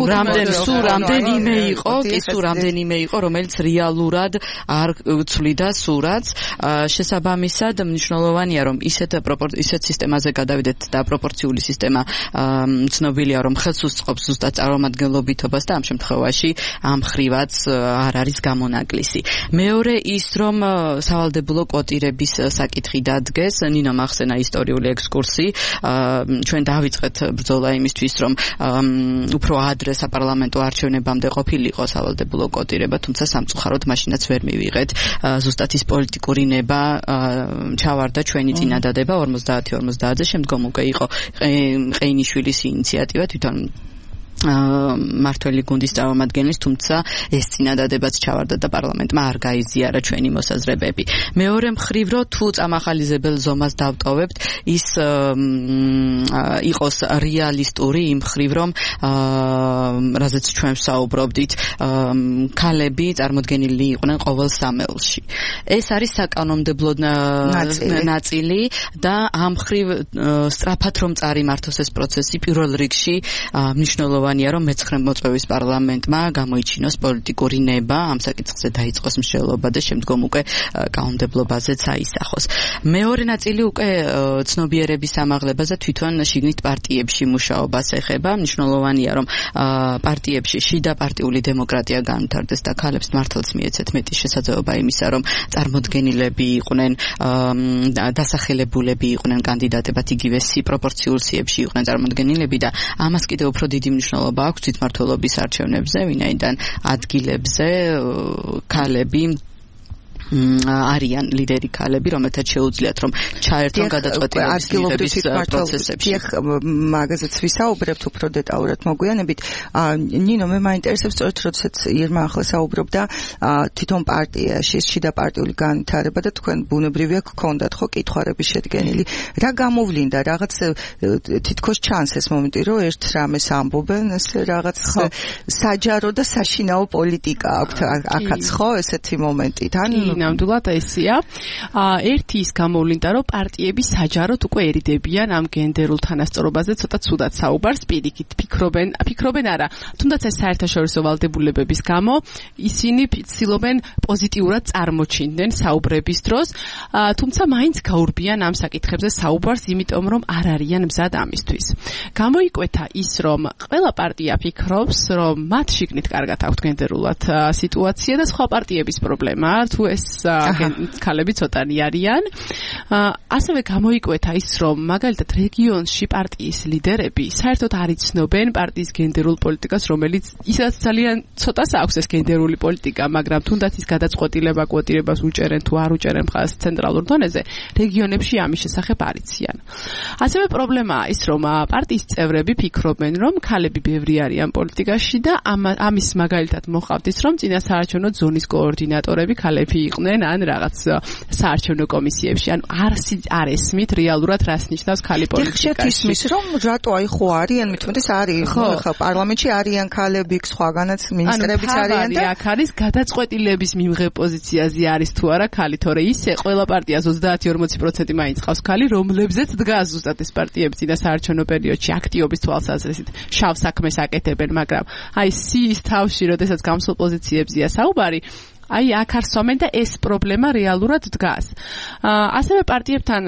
Speaker 5: რამდენიმე იყო, რომელიც რეალურად არ ცვლიდა სურათს. შესაბამისად, მნიშვნელოვანია, რომ ისეთ სისტემაზე გადავიდეთ და პროპორციული სისტემა ცნობილია, რომ ხელს უსწყობს ზუსტად წარმომადგენლობითობას და ამ შემთხვევაში ამ ხრივაც არ არის გამონაკლისი. მეორე ის, რომ სავალდებულო კვოტირების საკითხი დადგეს, ნინო მახსენა ისტორიული ექსკურსი, ჩვენ დავიწყეთ ბრძოლა იმისთვის, რომ უფრო ადრე საპარლამენტო არჩევნებამდე ყოფილიყო სავალდებულო კვოტირება, თუმცა სამწუხაროდ მაშინაც ვერ მივიღეთ. ზუსტად ის პოლიტიკური ნება ჩავარდა ჩვენი წინადადება 50-50-ზე, შემდგომ უკვე იყო ყეინიშვილის ინიციატივა თვითონ მართველი გუნდის წარმომადგენლის, თუმცა ეს წინადადებაც ჩავარდა და პარლამენტმა არ გაიზიარა ჩვენი მოსაზრებები. მეორე მხრივ, რომ თუ წამახალიზებელ ზომას დავტოვებთ, ის იყოს რეალისტური იმ მხრივ, რომ რაზეც ჩვენ ვსაუბრობდით, ქალები წარმოდგენილი იყვნენ ყოველ სამეულში. ეს არის საკანონმდებლო ნაწილი და ამ მხრივ სწრაფად რომ წარიმართოს ეს პროცესი, პირველ რიგში მნიშვნელოვანია რომ მე-9 მოწვევის პარლამენტმა გამოიჩინოს პოლიტიკური ნება, ამ საკითხზე დაიწყოს მსჯელობა და შემდგომ უკვე კანონმდებლობაზეც აისახოს. მეორე ნაწილი უკვე ცნობიერების ამაღლებას და თვითონ შიგნით პარტიებში მუშაობას ეხება. მნიშვნელოვანია რომ პარტიებში შიდა პარტიული დემოკრატია განვითარდეს და ქალებს მართლაც მიეცეთ მეტი შესაძლებლობა იმისა, რომ წარმოდგენილები იყვნენ, დასახელებულები იყვნენ კანდიდატებად, იგივე პროპორციულ სიებში იყვნენ წარმოდგენილები და ამას კიდევ უფრო დიდი მნიშვნელობა აქვს თვითმმართველობის არჩევნებზე, ვინაიდან ადგილებზე ქალები
Speaker 7: არიან ლიდერი ქალები, რომელთაც შეუძლიათ რომ ჩაერთონ გადაწყვეტილების მიღების პროცესებში.
Speaker 5: მაგაზეც ვისაუბრებთ უფრო დეტალურად მოგვიანებით. ნინო, მე მაინტერესებს სწორედ როდესაც ირმა ახლა საუბრობდა თვითონ პარტიაში შიდა პარტიული განვითარება და თქვენ ბუნებრივია გქონდათ ხო კითხვარების შედგენილი. რა გამოვლინდა, რაღაც თითქოს ჩანს ეს მომენტი, რომ ერთ რამეს ამბობენ, ეს რაღაც საჯარო და საშინაო პოლიტიკა აქვთ აქაც ხო ესეთი მომენტი თან
Speaker 6: ნამდვილად ესია. ერთი ის გამოვლინდა, რომ პარტიები საჯაროდ უკვე ერიდებიან ამ გენდერულ თანასწორობაზე, ცოტა ცუდად საუბარს პირიქით ფიქრობენ არა. თუნდაც ეს საერთაშორისო ვალდებულებების გამო ისინი ცდილობენ პოზიტიურად წარმოჩინდნენ საუბრების დროს, თუმცა მაინც გაურბიან ამ საკითხებზე საუბარს, იმიტომ რომ არ არიან მზად ამისთვის. გამოიკვეთა ის, რომ ყველა პარტია ფიქრობს, რომ მათ შიგნით კარგად აქვთ გენდერულად სიტუაცია და სხვა პარტიების პრობლემაა, თუ ეს ქალები ცოტანი არიან. ასევე გამოიკვეთა ის, რომ მაგალითად რეგიონში პარტიის ლიდერები საერთოდ არ იცნობენ პარტიის გენდერულ პოლიტიკას, რომელიც ისაც ძალიან ცოტას აქვს ეს გენდერული პოლიტიკა, მაგრამ თუნდაც ის გადაწყვეტილება კვოტირებას უჭერენ თუ არ უჭერენ ხას ცენტრალურ დონეზე, რეგიონებში ამის შესახებ არ იციან. ასევე პრობლემაა ის, რომ პარტიის წევრები ფიქრობენ, რომ ქალები ბევრი არიან პოლიტიკაში და ამის მაგალითად მოყავთ ის, რომ წინა საარჩევნო ზონის კოორდინატორები ქალები იყვნენ ან რაღაც საარჩევნო კომისიებში, ან არ ესმით რეალურად რას ნიშნავს ქალი პოლიტიკაში.
Speaker 5: ხშირად ისმის, რომ რატო აი ხო არიან, მithumetes არის ხო პარლამენტში არიან ქალები, სხვაგანაც მინისტრებიც არიან და
Speaker 6: აქ არის გადაწყვეტილების მიმღებ პოზიციაზე არის თუ არა ქალი, თორე ისე ყველა პარტიას 30-40% მაინც ყავს ქალი, რომლებზეც დგას ზუსტად ეს პარტიები წინა საარჩევნო პერიოდში აქტიობის თვალსაზრისით შავ საქმეს აკეთებენ, მაგრამ აი სიის თავში, როდესაც გამსულ პოზიციებზეა საუბარი, აი აქ არსვამენ და ეს პრობლემა რეალურად დგას. ასევე პარტიებთან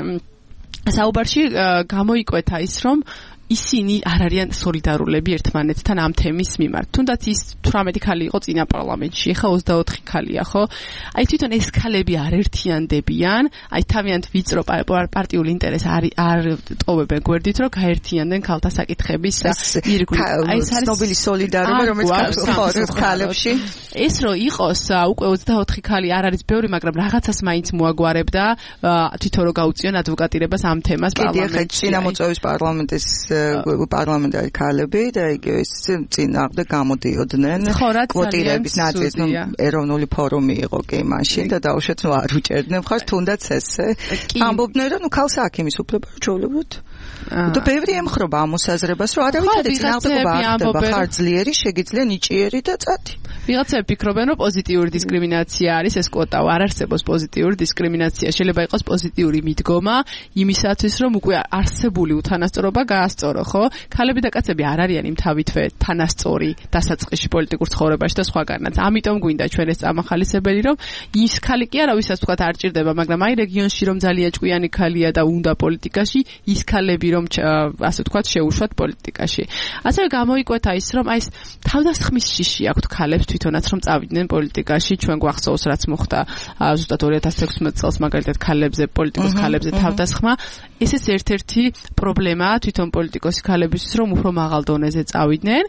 Speaker 6: საუბარში გამოიკვეთა ის, რომ ისინი არ არიან სოლიდარულები ერთმანეთთან ამ თემის მიმართ. თუნდაც ის 18 ქალი იყო წინა პარლამენტში, ხა 24 ქალია, ხო? აი თვითონ ეს ქალები არ ერთიანდებიან, აი თავიანთ ვიწრო პარტიული ინტერესი არ ტოვებენ გვერდით, რომ გაერთიანდნენ ქალთა საკითხების ირგვლივ.
Speaker 5: აი ეს არის ცნობილი სოლიდარობა, რომელიც ხორცს ქალებში.
Speaker 6: ეს რო იყოს უკვე 24 ქალი არ არის ბევრი, მაგრამ რაღაცას მაინც მოაგვარებდა თვითონ რო გაუწიონ ადვოკატირებას ამ თემას პარლამენტში.
Speaker 5: კიდე წინამოწვევის პარლამენტის პარლამენტარი ქალები და იგივე წინააღმდეგ გამოდიოდნენ კვოტირების ნაწილს, ეროვნული ფორუმი იყო კი მაშინ და დაუშვათ არ უჭერდნენ მხარს, თუნდაც ესე ამბობდნენ, რომ ქალს აქ იმის უფლება ჩვეულებრივად და ბევრი ემხრობა ამ მოსაზრებას, რომ არავითარი წინააღმდეგობა არ ხდება, ხარ ძლიერი, შეგიძლია ნიჭიერი და წათი.
Speaker 6: ვიღაცები ფიქრობენ, რომ პოზიტიური დისკრიმინაცია არის ეს კვოტა, არ არსებობს პოზიტიური დისკრიმინაცია, შეიძლება იყოს პოზიტიური მიდგომა იმისათვის, რომ უკვე არსებული უთანასწორობა გაასწორო, ხო? ქალები და კაცები არ არიან იმ თავითვე თანასწორი დასაწყისში პოლიტიკურ ცხოვრებაში და სხვაგანაც. ამიტომ გვინდა ჩვენ ეს წამახალისებელი, რომ ის ქალი კი არა, ვისაც თქვა არ ჭირდება, მაგრამ აი რეგიონში რომ ძალიან ჭკვიანი ქალია და უნდა პოლიტიკაში, ის ქალები რომ ასე ვთქვათ შეუშვათ პოლიტიკაში. ასევე გამოიკვეთა ის, რომ აი ეს თავდასხმის შიში აქვთ ქალებს თვითონაც რომ წავიდნენ პოლიტიკაში, ჩვენ გვახსოვს რაც მოხდა ზუსტად 2016 წელს მაგალითად ქალებზე, პოლიტიკოს ქალებზე თავდასხმა. ეს ერთ-ერთი პრობლემაა თვითონ პოლიტიკოსი ქალებისთვის, რომ უფრო მაღალ დონეზე წავიდნენ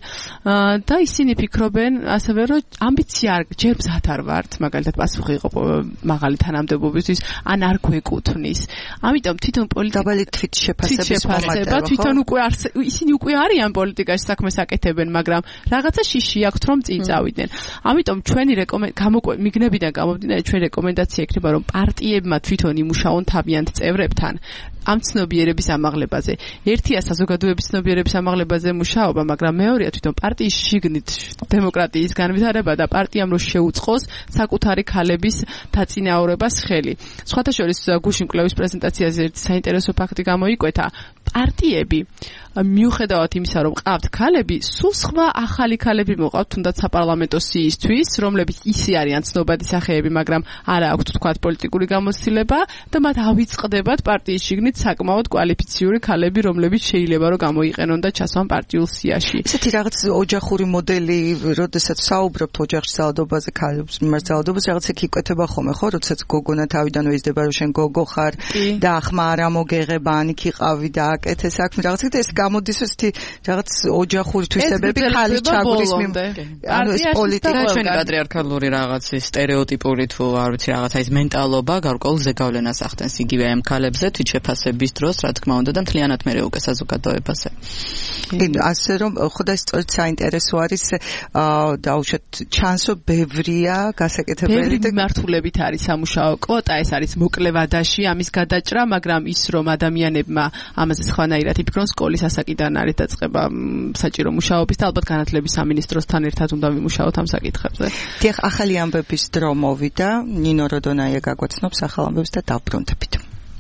Speaker 6: და ისინი ფიქრობენ ასევე, რომ ამბიცია ჯერ მზად არ ვართ, მაგალითად პასუხი იყო მაღალი თანამდებობისთვის, ან არ გვეკუთვნის. ამიტომ თვითონ
Speaker 5: დაბალი თვითშეფასება
Speaker 6: თვითონ უკვე ისინი უკვე არიან პოლიტიკაში საქმეს აკეთებენ, მაგრამ რაღაცა შიში აქვთ რომ წინ წავიდნენ. ამიტომ ჩვენი მიგნებიდან გამომდინარე ჩვენ რეკომენდაცია იქნება, რომ პარტიებმა თვითონ იმუშაონ თავიანთ წევრებთან ამ ცნობიერების ამაღლებაზე. ერთია საზოგადოების ცნობიერების ამაღლებაზე მუშაობა, მაგრამ მეორეა თვითონ პარტიის შიგნით დემოკრატიის განვითარება და პარტიამ რო შეუწყოს საკუთარი ქალების დაწინაურებას ხელი. სხვათა შორის გუშინ კვლევის პრეზენტაციაზე ერთი საინტერესო ფაქტი გამოიკვეთა. პარტიები მიუხედავად იმისა, რომ ყავთ ქალები, სულ სხვა ახალი ქალები მოყავთ თუნდაც საპარლამენტო სიისთვის, რომლებიც ისე არიან ცნობადი სახეები, მაგრამ არა აქვთ თქვათ პოლიტიკური გამოცდილება და მათ ავიწყდებათ პარტიის შიგნით საკმაოდ კვალიფიციური ქალები, რომლებიც შეიძლება რომ გამოიყენონ და ჩასვან პარტიულ სიაში.
Speaker 5: ესეთი რაღაც ოჯახური მოდელი, როდესაც საუბრობთ ოჯახში ძალადობაზე, ქალებს მიმართ ძალადობაზე, რაღაც იქ იკვეთება ხოლმე, ხო, როდესაც გოგონა თავიდანვე იზრდება, რომ შენ გოგო ხარ და ახმა არ ამოგეღება, ან იქ იყავი თავი დააკეთე საქმე რაღაცა და ეს გამოდის ესეთი რაღაც ოჯახური თვისებები ხალის ჩაგურის ანუ ეს პოლიტიკა
Speaker 7: ჩვენი პატრიარქალური რაღაცის სტერეოტიპური თუ არ ვიცი რაღაცა ის მენტალობა გარკვეულ ზეგავლენას ახდენს იგივე ამ ქალებზე თვითშეფასების დროს რა თქმა უნდა და მთლიანად მე უკვე საზოგადოებაზე.
Speaker 5: ასე რომ ხოდა სწორედ საინტერესო არის დაუშვათ ჩანს რომ ბევრია გასაკეთებელი
Speaker 6: და მიმართულებით არის სამუშაო კვოტა ეს არის მოკლევადაში ამის გადაჭრა მაგრამ ის რომ ადამიანებმა ამაზე სხვანაირად იფიქრონ სკოლის ასაკიდან არის დაწყება საჭირო მუშაობის და ალბათ განათლების სამინისტროსთან ერთად უნდა ვიმუშაოთ ამ საკითხებზე.
Speaker 5: დიახ, ახალი ამბების დრო მოვიდა, ნინო როდონაია გაგვაცნობს ახალ ამბებს და დავბრუნდებით.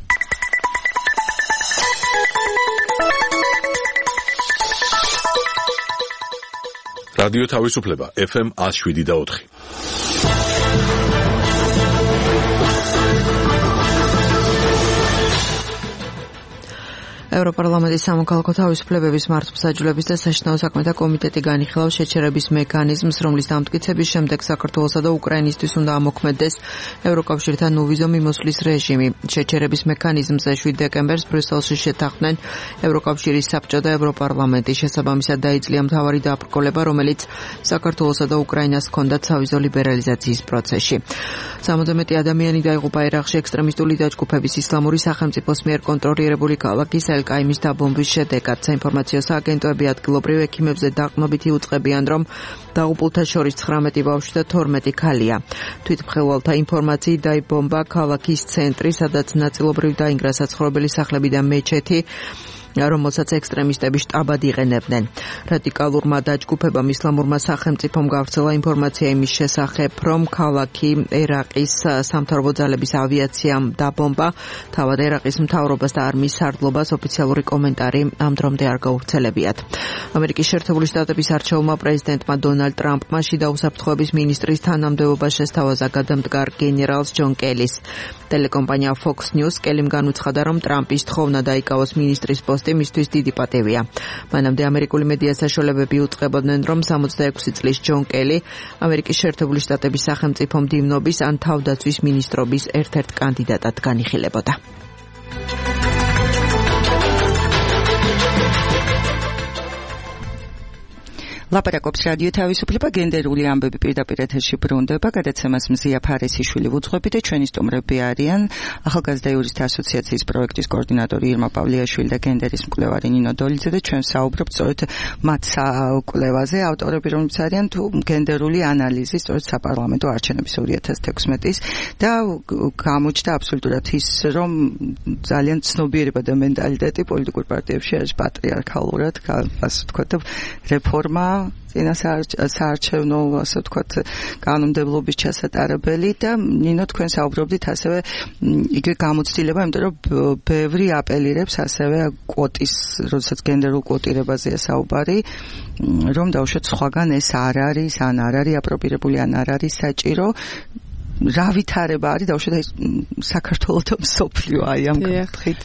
Speaker 1: რადიო თავისუფლება FM 107.4.
Speaker 2: ევროპარლამენტის სამოქალაქო თავისუფლებების მართლმსაჯულების და საშინაო საქმეთა კომიტეტი განიხილავს შეჩერების მექანიზმს, რომლის დამტკიცების შემდეგ საქართველოსა და უკრაინისთვის უნდა ამოქმედდეს ევროკავშირთან უვიზო მიმოსვლის რეჟიმი. შეჩერების მექანიზმზე 7 დეკემბერს ბრიუსელში შეთანხმდნენ ევროკავშირის საბჭო და ევროპარლამენტი. შესაბამისად დაიწლია მთავარი დაბრკოლება, რომელიც საქართველოსა და უკრაინას ჰქონდათ სავიზო ლიბერალიზაციის პროცესში. 60 მეტი ადამიანი დაიღუპა ერაყში ექსტრემისტული დაჯგუფების ისლამური სახელმწიფოს მიერ კონტროლირებული ქალაქის ელკაიმის დაბომბვის შედეგად. საინფორმაციო სააგენტოები ადგილობრივ ექიმებზე დაყრდნობით იუწყებიან, რომ დაღუპულთა შორის 19 ბავშვი და 12 ქალია. თვითმხილველთა ინფორმაციით დაიბომბა ქალაქის ცენტრი, სადაც ნაწილობრივ დაინგრა საცხოვრებელი სახლები და მეჩეთი, რომელსაც ექსტრემისტები შტაბად იყენებდნენ. რადიკალურმა დაჯგუფებამ ისლამურმა სახელმწიფომ გავრცელა ინფორმაცია იმის შესახებ, რომ ქალაქი ერაყის სამთავრობო ძალების ავიაციამ დაბომბა. თავად ერაყის მთავრობას და არმიის სარდლობას ოფიციალური კომენტარი ამ დრომდე არ გავრცელებიათ. ამერიკის შეერთებული შტატების არჩეულმა პრეზიდენტმა დონალდ ტრამპმა შიდა უსაფრთხოების მინისტრის თანამდებობა შესთავაზა გადამდგარ გენერალს ჯონ კელის. ტელეკომპანია Fox News კელიმ განუცხადა, რომ ტრამპის თხოვნა დაიკავოს მინისტრის პოსტი მისთვის დიდი პატივია. მანამდე ამერიკული მედია საშუალებები უწყებოდნენ, რომ 66 წლის ჯონ კელი ამერიკის შეერთებული შტატების სახელმწიფო მდივნობის ან თავდაცვის მინისტრობის ერთ-ერთ კანდიდატად განიხილებოდა.
Speaker 5: ლაპარაკობს რადიო თავისუფლება, გენდერული ამბები პირდაპირ ეთერში ბრუნდება, გადაცემას მზია ფარესიშვილი ვუძღვები და ჩვენი სტუმრები არიან ახალგაზრდა იურისტთა ასოციაციის პროექტის კოორდინატორი ირმა პავლიაშვილი და გენდერის მკვლევარი ნინო დოლიძე და ჩვენ საუბრობთ სწორედ მათ კვლევაზე, ავტორები რომლებიც არიან თუ გენდერული ანალიზი სწორედ საპარლამენტო არჩევნების 2016-ის და გამოჩნდა აბსოლუტურად ის, რომ ძალიან ცნობიერება და მენტალიტეტი პოლიტიკურ პარტიებში არის პატრიარქალურად, ასე ვთქვათ, რეფორმა წინა საარჩევნო, ასე ვთქვათ, კანონმდებლობის ჩასატარებელი და ნინო თქვენ საუბრობდით ასევე იგივე გამოცდილება, იმიტომ რომ ბევრი აპელირებს ასევე კვოტის, როდესაც გენდერულ კვოტირებაზეა საუბარი, რომ დაუშვათ სხვაგან ეს არ არის, ან არ არის აპრობირებული, ან არ არის საჭირო. რა ვითარება არის დაუშვათ საქართველოს და მსოფლიო აი ამ კუთხით?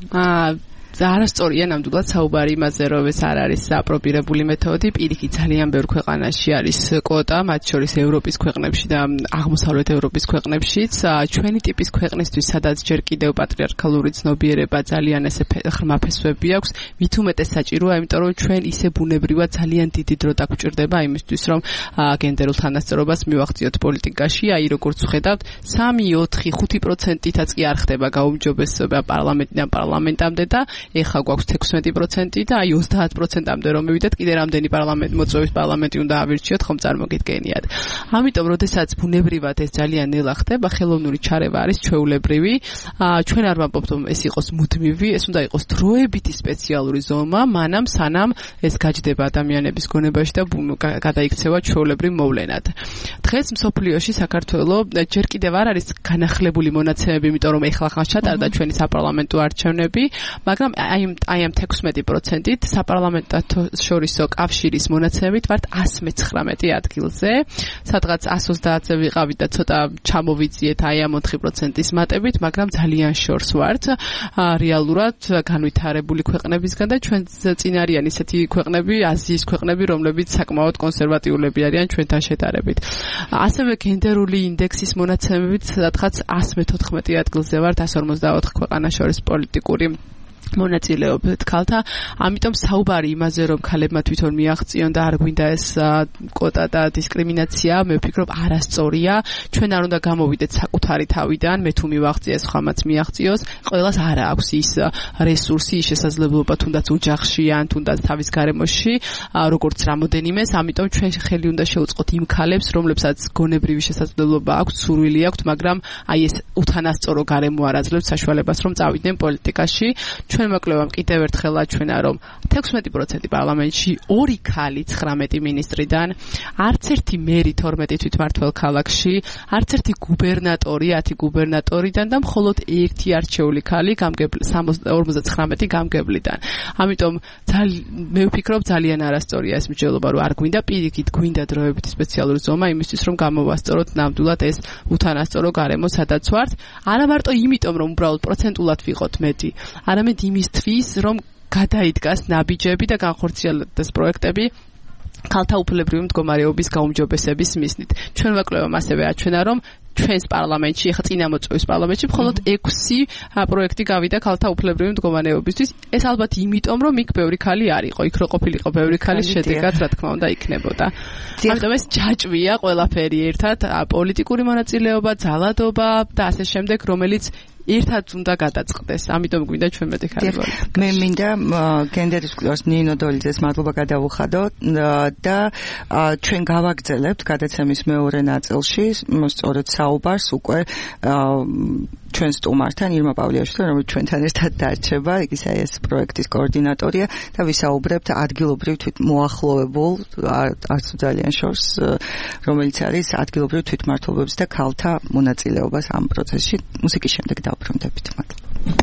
Speaker 6: არასწორია ნამდვილად საუბარი იმაზე, რომ ეს არ არის აპრობირებული მეთოდი. პირიქით ძალიან ბევრ ქვეყანაში არის კვოტა, მათ შორის ევროპის ქვეყნებში და აღმოსავლეთ ევროპის ქვეყნებშიც. ჩვენი ტიპის ქვეყნისთვის, სადაც ჯერ კიდევ პატრიარქალური ცნობიერება ძალიან ესე ღრმა ფესვები აქვს, მით უმეტეს საჭიროა, იმიტომ რომ ჩვენ ისე ბუნებრივად ძალიან დიდი დრო დაგვჭირდება იმისთვის, რომ გენდერულ თანასწორობას მივახციოთ პოლიტიკაში. აი როგორც ვხედავთ, 3, 4, 5%-იც კი არ ხდება გაუმჯობესება პარლამენტიდან პარლამენტამდე და ეხლა გვაქვს 16% და აი 30%-ამდე რომ მივიდეთ, კიდე რამდენი მოწვევის პარლამენტი უნდა ავირჩიოთ, ხომ წარმოგიდგენიათ. ამიტომ, როდესაც ბუნებრივად ეს ძალიან ნელა ხდება, ხელოვნური ჩარევა არის ჩვეულებრივი. ჩვენ არ ვამბობთ, რომ ეს იყოს მუდმივი, ეს უნდა იყოს დროებითი სპეციალური ზომა, მანამ სანამ ეს გაჯდება ადამიანების გონებაში და გადაიქცევა ჩვეულებრივ მოვლენად. დღეს მსოფლიოში საქართველოს ჯერ კიდევ არ არის განახლებული მონაცემები, იმიტომ რომ ეხლა ხანს ჩატარდა ჩვენი საპარლამენტო არჩევნები, მაგრამ აი ამ 16%-ით საპარლამენტო შორისო კავშირის მონაცემებით ვართ 119 ადგილზე, სადღაც 130-ზე ვიყავით და ცოტა ჩამოვიძიეთ აი ამ 4%-ის მატებით, მაგრამ ძალიან შორს ვართ რეალურად განვითარებული ქვეყნებისგან და ჩვენ წინ არიან ისეთი ქვეყნები, აზიის ქვეყნები, რომლებიც საკმაოდ კონსერვატიულები არიან ჩვენთან შედარებით. ასევე გენდერული ინდექსის მონაცემებით სადღაც 114 ადგილზე ვართ 154 ქვეყანას შორის პოლიტიკური მონაწილეობთ ქალთა, ამიტომ საუბარი იმაზე, რომ ქალებმა თვითონ მიაღწიონ და არ გვინდა ეს კვოტა და დისკრიმინაცია, მე ვფიქრობ არასწორია. ჩვენ არ უნდა გამოვიდეთ საკუთარი თავიდან, მე თუ მივაღწია, სხვამაც მიაღწიოს, ყველას არ აქვს ის რესურსი, ის შესაძლებლობა თუნდაც ოჯახში ან თუნდაც თავის გარემოში, როგორც რამოდენიმეს, ამიტომ ჩვენ ხელი უნდა შევუწყოთ იმ ქალებს, რომლებსაც გონებრივი შესაძლებლობა აქვს, სურვილი აქვს, მაგრამ აი ეს უთანასწორო გარემო არ აძლევს საშუალებას, რომ წავიდნენ პოლიტიკაში. ჩვენ მოკლევამ კიდევ ერთხელ აჩვენა, რომ 16% პარლამენტში 2 ქალი 19 მინისტრიდან, არც ერთი მერი 12 თვითმმართველ ქალაქში, არც ერთი გუბერნატორი 10 გუბერნატორიდან და მხოლოდ 1 არჩეული ქალი 59 გამგებლიდან. ამიტომ მე ვფიქრობ ძალიან არასწორია ეს მსჯელობა, რომ არ გვინდა, პირიქით გვინდა დროებითი სპეციალური ზომა იმისთვის, რომ გამოვასწოროთ ნამდვილად ეს უთანასწორო გარემო, სადაც ვართ. არა მარტო იმიტომ, რომ უბრალოდ პროცენტულად ვიყოთ მეტი, არამედ იმისთვის, რომ გადაიდგას ნაბიჯები და განხორციელდეს პროექტები ქალთა უფლებრივი მდგომარეობის გაუმჯობესების მიზნით. ჩვენ ვაკლებამ ასევე აჩვენა, რომ ჩვენს პარლამენტში, ახლა წინამოწვევის პარლამენტში მხოლოდ 6 პროექტი გავიდა ქალთა უფლებრივი მდგომარეობისთვის. ეს ალბათ იმიტომ, რომ იქ ბევრი ქალი არ იყო, იქ რო ყოფილიყო ბევრი ქალის შედეგად, რა თქმა უნდა, იქნებოდა. ამიტომ ეს ჯაჭვია ყველაფერი ერთად, პოლიტიკური მონაწილეობა, ძალადობა და ასე შემდეგ, რომელიც ერთად უნდა გადაწყდეს. ამიტომ გვინდა ჩვენ მეტი ქალი ვარ.
Speaker 5: მე მინდა გენდერის კვლევას ნინო დოლიძეს მადლობა გადავუხადო და ჩვენ გავაგრძელებთ გადაცემის მეორე ნაწილში სწორედ საუბარს უკვე ჩვენ სტუმართან ირმა პავლიაშვილთან, რომელიც ჩვენთან ერთად დარჩება, ის პროექტის კოორდინატორია და ვისაუბრებთ ადგილობრივ თვითმოახლოვებულ არც ძალიან შორს, რომელიც არის ადგილობრივ თვითმმართველობებს და ქალთა მონაწილეობას ამ პროცესში. მუსიკის შემდეგ დავბრუნდებით. მადლობა.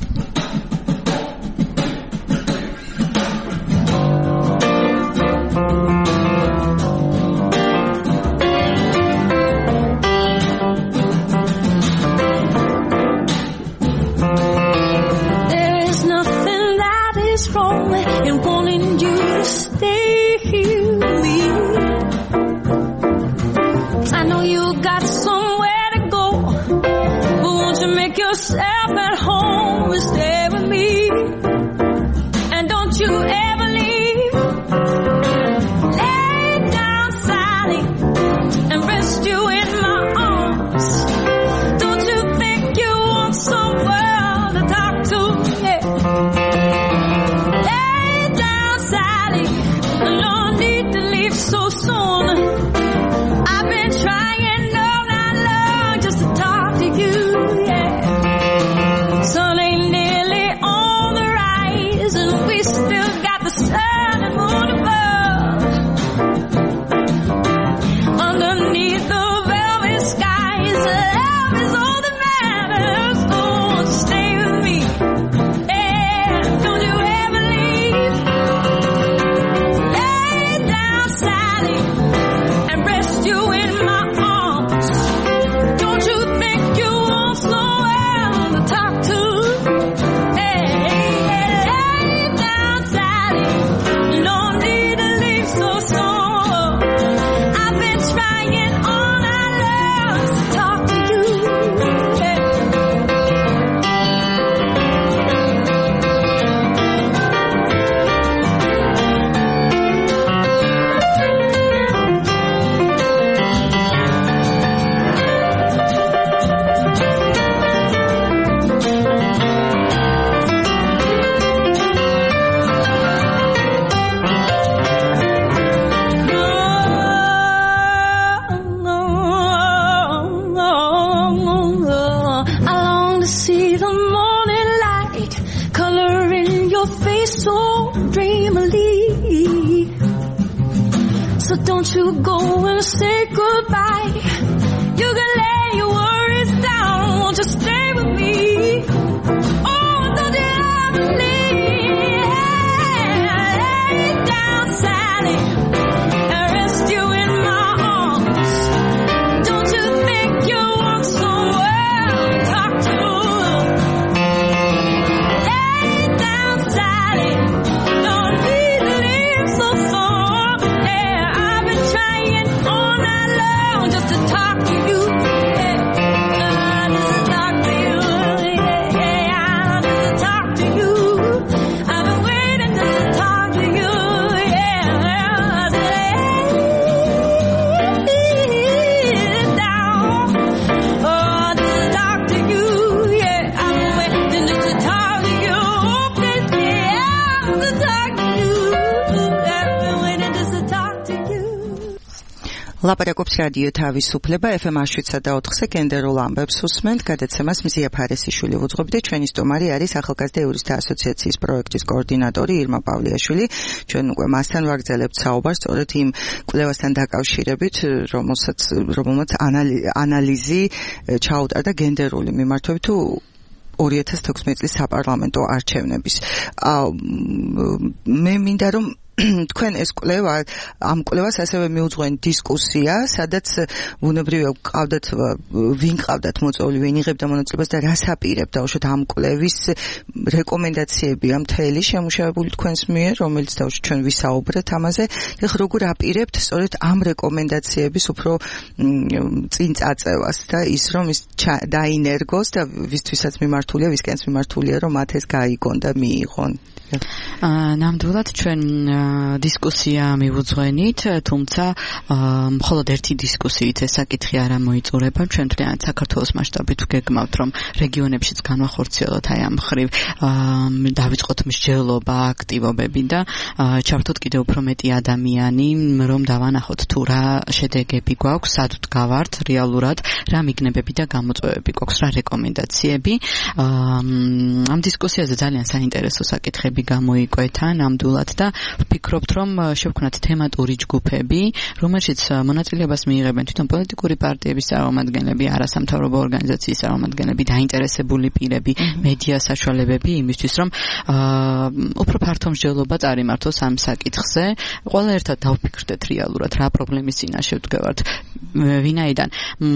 Speaker 3: And wanting you to stay here with me. I know you got somewhere to go, but won't you make yourself at home and stay with me? And don't you ever leave. Lay down, Sally, and rest you in my arms. Don't you think you want someone to talk to? Yeah. So soon, I've been trying all night long just to talk to you, yeah. Sun ain't nearly on the rise, and we still got the sun and moon above. Underneath the velvet skies, love is all that matters. So stay with me, yeah. Don't you ever leave. You in my arms. Don't you think you want someone to talk to? Hey, lay down, Sally. You don't need to leave so soon. I've been trying all night long to talk to you. Hey. So don't you go and say goodbye. You can lay your worries down. Won't you stay with me? Oh, don't you ever leave. Lay down, Sally, and rest you in my arms. Don't you think you want someone to talk to? Lay down, Sally. Don't need to leave so far. Trying all night long just to talk to you. Yeah.
Speaker 5: ლაპარაკობს რადიო თავისუფლება FM 7.4-ზე გენდერულ ამბებს უსმენთ. გადაცემას მზია ფარესიშვილი უძღვები და ჩვენი სტუმარი არის ახალგაზრდა იურისტთა ასოციაციის პროექტის კოორდინატორი ირმა პავლიაშვილი. ჩვენ უკვე მასთან ვაგრძელებთ საუბარს სწორედ იმ კვლევასთან დაკავშირებით, რომელმაც ანალიზი ჩაუტარდა გენდერული მიმართვებით თუ 2016 წლის საპარლამენტო არჩევნების. მე მინდა რომ თქვენ ეს კვლევა ამ კვლევას ასევე მიუძღვენ დისკუსია, სადაც ბუნებრივია გყავდათ ვინ ყავდათ მოწვეული, ვინ იღებდა მონაწილეობას და რას აპირებდა უშოთ ამ კვლევის რეკომენდაციებია მთელი შემუშავებული თქვენს მიერ, რომელიც თავში ჩვენ ვისაუბრეთ ამაზე. ეხლა როგორ აპირებთ სწორედ ამ რეკომენდაციების უფრო წინ წაწევას და ის რომ ის დაინერგოს და ვისთვისაც მიმართულია, ვისკენს მიმართულია, რომ მათ ეს გაიგონ და მიიღონ.
Speaker 7: ნამდვილად ჩვენ დისკუსია მივუძღვენით, თუმცა მხოლოდ ერთი დისკუსიით ეს საკითხი არ მოიწურება. ჩვენ მთლიანად საქართველოს მასშტაბით ვგეგმავთ, რომ რეგიონებშიც განვახორციელოთ აი ამ მხრივ დავიწყოთ მსჯელობა, აქტივობები და ჩავთოთ კიდევ უფრო მეტი ადამიანი, რომ დავანახოთ თუ რა შედეგები გვაქვს, სად ვდგავართ რეალურად, რა მიგნებები და გამოწვევები გვაქვს, რა რეკომენდაციები. ამ დისკუსიაზე ძალიან საინტერესო საკითხები გამოიკვეთა ნამდვილად და ვფიქრობთ, რომ შევქმნათ თემატური ჯგუფები, რომელშიც მონაწილეობას მიიღებენ თვითონ პოლიტიკური პარტიების წარმომადგენლები, არასამთავრობო ორგანიზაციის წარმომადგენლები, დაინტერესებული პირები, მედია საშუალებები იმისთვის, რომ უფრო ფართო მსჯელობა წარიმართოს ამ საკითხზე. ყველა ერთად დავფიქრდეთ რეალურად რა პრობლემის წინაშე ვდგევართ. ვინაიდან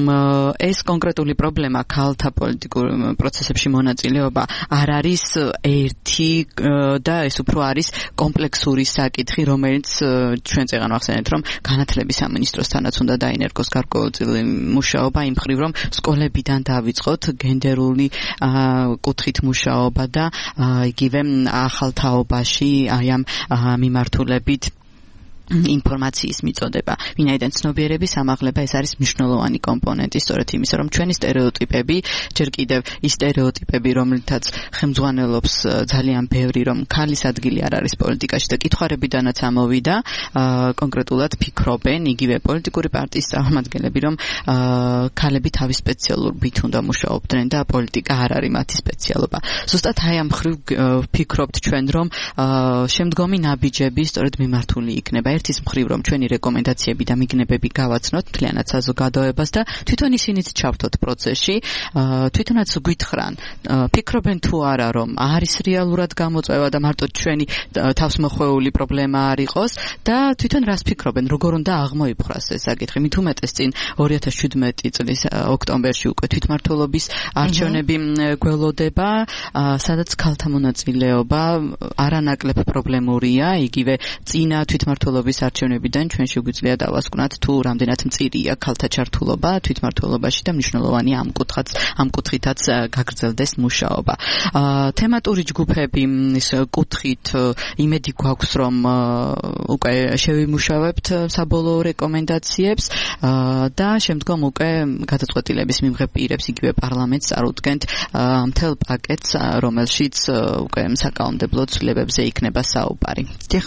Speaker 7: ეს კონკრეტული პრობლემა ქალთა პოლიტიკურ პროცესებში მონაწილეობა არ არის ერთი და ეს უფრო არის კომპლექსური საკითხი, რომელიც ჩვენ წეგან ვახსენეთ, რომ განათლების სამინისტროსთანაც უნდა დაინერგოს გარკვეული მუშაობა იმ მხრივ, რომ სკოლებიდან დავიწყოთ გენდერული კუთხით მუშაობა და იგივე ახალ თაობაში აი ამ მიმართულებით ინფორმაციის მიწოდება. ვინაიდან ცნობიერების ამაღლება ეს არის მნიშვნელოვანი კომპონენტი, სწორედ იმისა, რომ ჩვენი სტერეოტიპები, ჯერ კიდევ ის სტერეოტიპები, რომელთაც ხელმძღვანელობს ძალიან ბევრი, რომ ქალის ადგილი არ არის პოლიტიკაში და კითხვარებიდანაც ამოვიდა, კონკრეტულად ფიქრობენ იგივე პოლიტიკური პარტიის წარმომადგენლები, რომ ქალები თავის სპეციალურ ბით უნდა მუშაობდნენ და პოლიტიკა არ არის მათი სპეციალობა. ზუსტად აი ამ მხრივ ვფიქრობთ ჩვენ, რომ შემდგომი ნაბიჯები სწორედ მიმართული იქნება ერთის მხრივ, რომ ჩვენი რეკომენდაციები და მიგნებები გავაცნოთ მთლიანად საზოგადოებას და თვითონ ისინიც ჩავთოთ პროცესში, თვითონაც გვითხრან, ფიქრობენ თუ არა, რომ არის რეალურად გამოწვევა და მარტო ჩვენი თავსმოხვეული პრობლემა არ იყოს და თვითონ რას ფიქრობენ, როგორ უნდა აღმოიფხვრას ეს საკითხი. მით უმეტეს წინ 2017 წლის ოქტომბერში უკვე თვითმმართველობის არჩევნები გველოდება, სადაც ქალთა მონაწილეობა არანაკლებ პრობლემურია, იგივე წინა თვითმმართველობის არჩევნებიდან ჩვენ შეგვიძლია დავასკვნათ თუ რამდენად მწირია ქალთა ჩართულობა თვითმმართველობაში და მნიშვნელოვანი ამ კუთხითაც გაგრძელდეს მუშაობა. თემატური ჯგუფები ის კუთხით იმედი გვაქვს, რომ უკვე შევიმუშავებთ საბოლოო რეკომენდაციებს და შემდგომ უკვე გადაწყვეტილების მიმღებ პირებს იგივე პარლამენტს წარუდგენთ მთელ პაკეტს, რომელშიც უკვე საკანონმდებლო ცვლილებებზე იქნება საუბარი.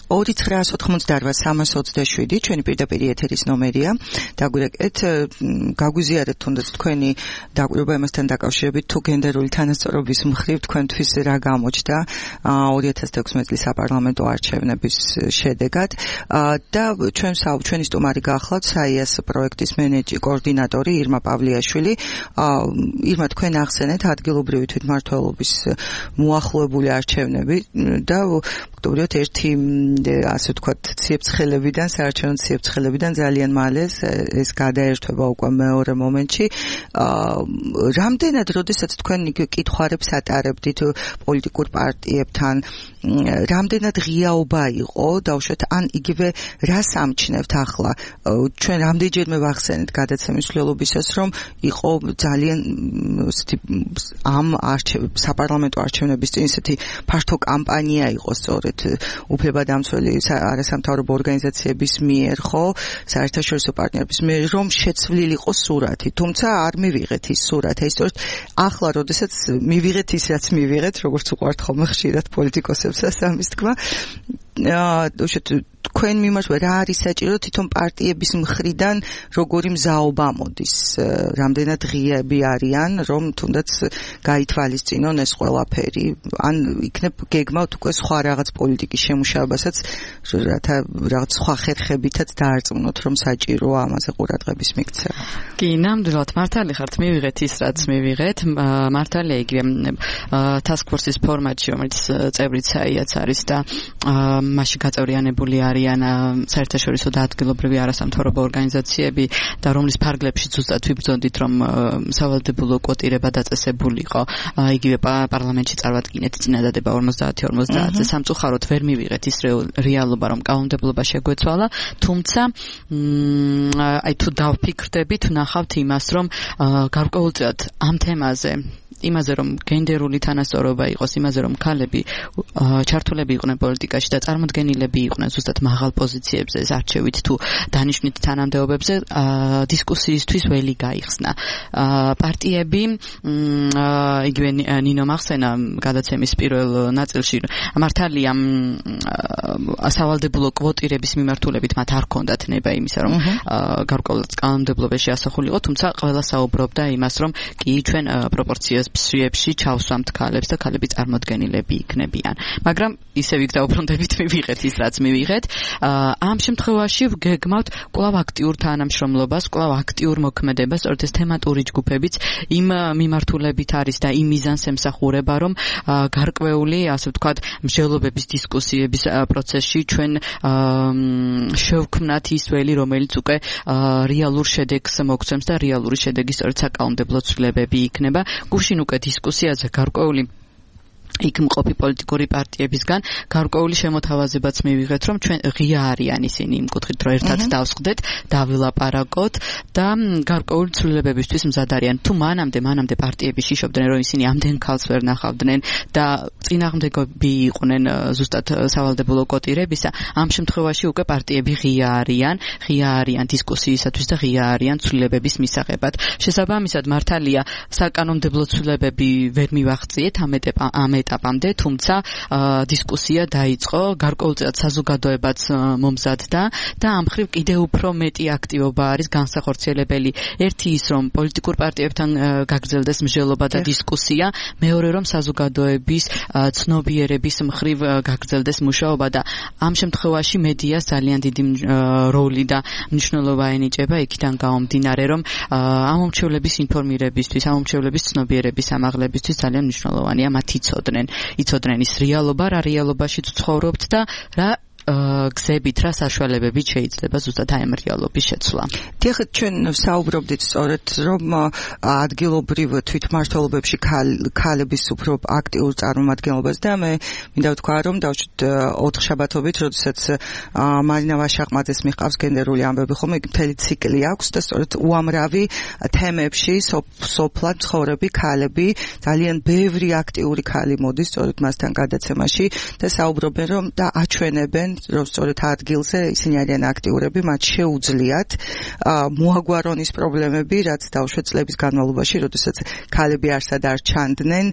Speaker 7: 298-327 ჩვენი პირდაპირ ეთერის ნომერია. დაგვირეკეთ, გაგვიზიარეთ თუნდაც თქვენი დაკვირვება იმასთან დაკავშირებით, თუ გენდერული თანასწორობის მხრივ თქვენთვის რა გამოჩნდა 2016 წლის საპარლამენტო არჩევნების შედეგად და ჩვენი სტუმარი გახლავთ საიას პროექტის კოორდინატორი ირმა პავლიაშვილი. ირმა, თქვენ ახსენეთ ადგილობრივი თვითმმართველობის მოახლოებული არჩევნები და ფაქტობრივად ერთი ასე ვთქვათ ციებცხელებიდან, საარჩევნო ციებცხელებიდან ძალიან მალე ეს გადაერთვება უკვე მეორე მომენტში. რამდენად, როდესაც თქვენ კითხვარებს ატარებდით პოლიტიკურ პარტიებთან, რამდენად ღიაობა იყო, დავუშვათ, ან იგივე რას ამჩნევთ ახლა? ჩვენ რამდენჯერმე ვახსენეთ გადაცემის მსვლელობისას, რომ იყო ძალიან ამ საპარლამენტო არჩევნების წინ ისეთი ფართო კამპანია იყო სწორედ უფლებადამცველი არასამთავრობო ორგანიზაციების მიერ, ხო, საერთაშორისო პარტნიორების მიერ, რომ შეცვლილი იყო სურათი, თუმცა არ მივიღეთ ის სურათი. ისწორედ ახლა, როდესაც მივიღეთ ის, რაც მივიღეთ, როგორც უყვართ ხოლმე ხშირად პოლიტიკოსებსაც ამის თქმა,
Speaker 5: თქვენ მიმართ რა არის საჭირო თვითონ პარტიების მხრიდან როგორი მზაობა მოდის რამდენად ღიები არიან რომ თუნდაც გაითვალისწინონ ეს ყველაფერი ან იქნებ გეგმავთ უკვე სხვა რაღაც პოლიტიკის შემუშავებასაც რათა რაღაც სხვა ხერხებითაც დაარწმუნოთ რომ საჭიროა ამაზე ყურადღების მიქცევა
Speaker 7: კი ნამდვილად მართალი ხართ მივიღეთ ის რაც მივიღეთ მართალია იგივე task force-ის ფორმატში რომელიც წევრიც აიაც არის და მასში გაწევრიანებული არიან საერთაშორისო და ადგილობრივი არასამთავრობო ორგანიზაციები და რომლის ფარგლებში ზუსტად ვიბრძოდით რომ სავალდებულო კვოტირება დაწესებულიყო იგივე პარლამენტში წარვადგინეთ წინადადება 50-50-ზე სამწუხაროდ ვერ მივიღეთ ის რეალობა რომ კანონმდებლობა შეგვეცვალა თუმცა აი თუ დავფიქრდებით ნახავთ იმას რომ გარკვეულწილად ამ თემაზე იმაზე რომ გენდერული თანასწორობა იყოს, იმაზე რომ ქალები ჩართულები იყვნენ პოლიტიკაში და წარმოდგენილები იყვნენ ზუსტად მაღალ პოზიციებზე, არჩევით თუ დანიშნით თანამდებობებზე, დისკუსიისთვის ველი გაიხსნა. პარტიები იგივე ნინო მახსენა გადაცემის პირველ ნაწილში მართალია სავალდებულო კვოტირების მიმართულებით მათ არ ჰქონდათ ნება იმისა რომ გარკვეულად კანონმდებლობაში ასახულიყო, თუმცა ყველა საუბრობდა იმას რომ კი ჩვენ პროპორციას ფსიებში ჩავსვამთ ქალებს და ქალები წარმოდგენილები იქნებიან. მაგრამ ისევ იქ დაუბრუნდებით მივიღეთ ის რაც მივიღეთ. ამ შემთხვევაში გეგმავთ კვლავ აქტიურ თანამშრომლობას, კვლავ აქტიურ მოქმედებას, სწორედ ეს თემატური ჯგუფებიც იმ მიმართულებით არის და იმ მიზანს ემსახურება, რომ გარკვეული, ასე ვთქვათ, მსჯელობების დისკუსიების პროცესში ჩვენ შევქმნათ ის ველი, რომელიც უკვე რეალურ შედეგს მოგცემს და რეალური შედეგი სწორედ საკანონმდებლო ცვლილებები იქნება. გუშინ უკვე დისკუსიაზე გარკვეული იქ მყოფი პოლიტიკური პარტიებისგან გარკვეული შემოთავაზებაც მივიღეთ, რომ ჩვენ ღია არიან ისინი იმ კუთხით, რომ ერთად დავსხდეთ, დავილაპარაკოთ და გარკვეული ცვლილებებისთვის მზად არიან. თუ მანამდე პარტიები შიშობდნენ, რომ ისინი ამდენ ქალს ვერ ნახავდნენ და წინააღმდეგები იყვნენ ზუსტად სავალდებულო კვოტირებისა, ამ შემთხვევაში უკვე პარტიები ღია არიან დისკუსიისათვის და ღია არიან ცვლილებების მისაღებად. შესაბამისად, მართალია საკანონმდებლო ცვლილებები ვერ მივაღწიეთ ამ ეტაპამდე, თუმცა დისკუსია დაიწყო, გარკვეულწილად საზოგადოებაც მომზადდა და ამ მხრივ კიდევ უფრო მეტი აქტივობა არის განსახორციელებელი. ერთი ის, რომ პოლიტიკურ პარტიებთან გაგრძელდეს მსჯელობა და დისკუსია, მეორე რომ საზოგადოების ცნობიერების მხრივ გაგრძელდეს მუშაობა და ამ შემთხვევაში მედიას ძალიან დიდი როლი და მნიშვნელობა ენიჭება იქიდან გამომდინარე, რომ ამომრჩევლების ინფორმირებისთვის, ამომრჩევლების ცნობიერების ამაღლებისთვის ძალიან მნიშვნელოვანია მათ იცოდნენ ის რეალობა, რა რეალობაში ცხოვრობთ და რა გზებით რა საშუალებებით შეიძლება ზუსტად აი ამ რეალობის შეცვლა.
Speaker 5: დიახ, ჩვენ საუბრობდით სწორედ რომ ადგილობრივ თვითმმართველობებში ქალების უფრო აქტიურ წარმომადგენლობას და მე მინდა ვთქვა რომ დავშვით 4 შაბათობით, როდესაც მარინა ვაშაყმაძეს მიჰყავს გენდერული ამბები, ხომ იგი მთელი ციკლი აქვს და სწორედ უამრავი თემებში სოფლად ცხოვრები ქალები, ძალიან ბევრი აქტიური ქალი მოდის სწორედ მასთან გადაცემაში და საუბრობენ რომ და აჩვენებენ რომ სწორედ ადგილზე ისინი არიან აქტიურები, მათ შეუძლიათ მოაგვარონ ის პრობლემები, რაც დაუშვეთ წლების განმავლობაში, როდესაც ქალები არსად არ ჩანდნენ,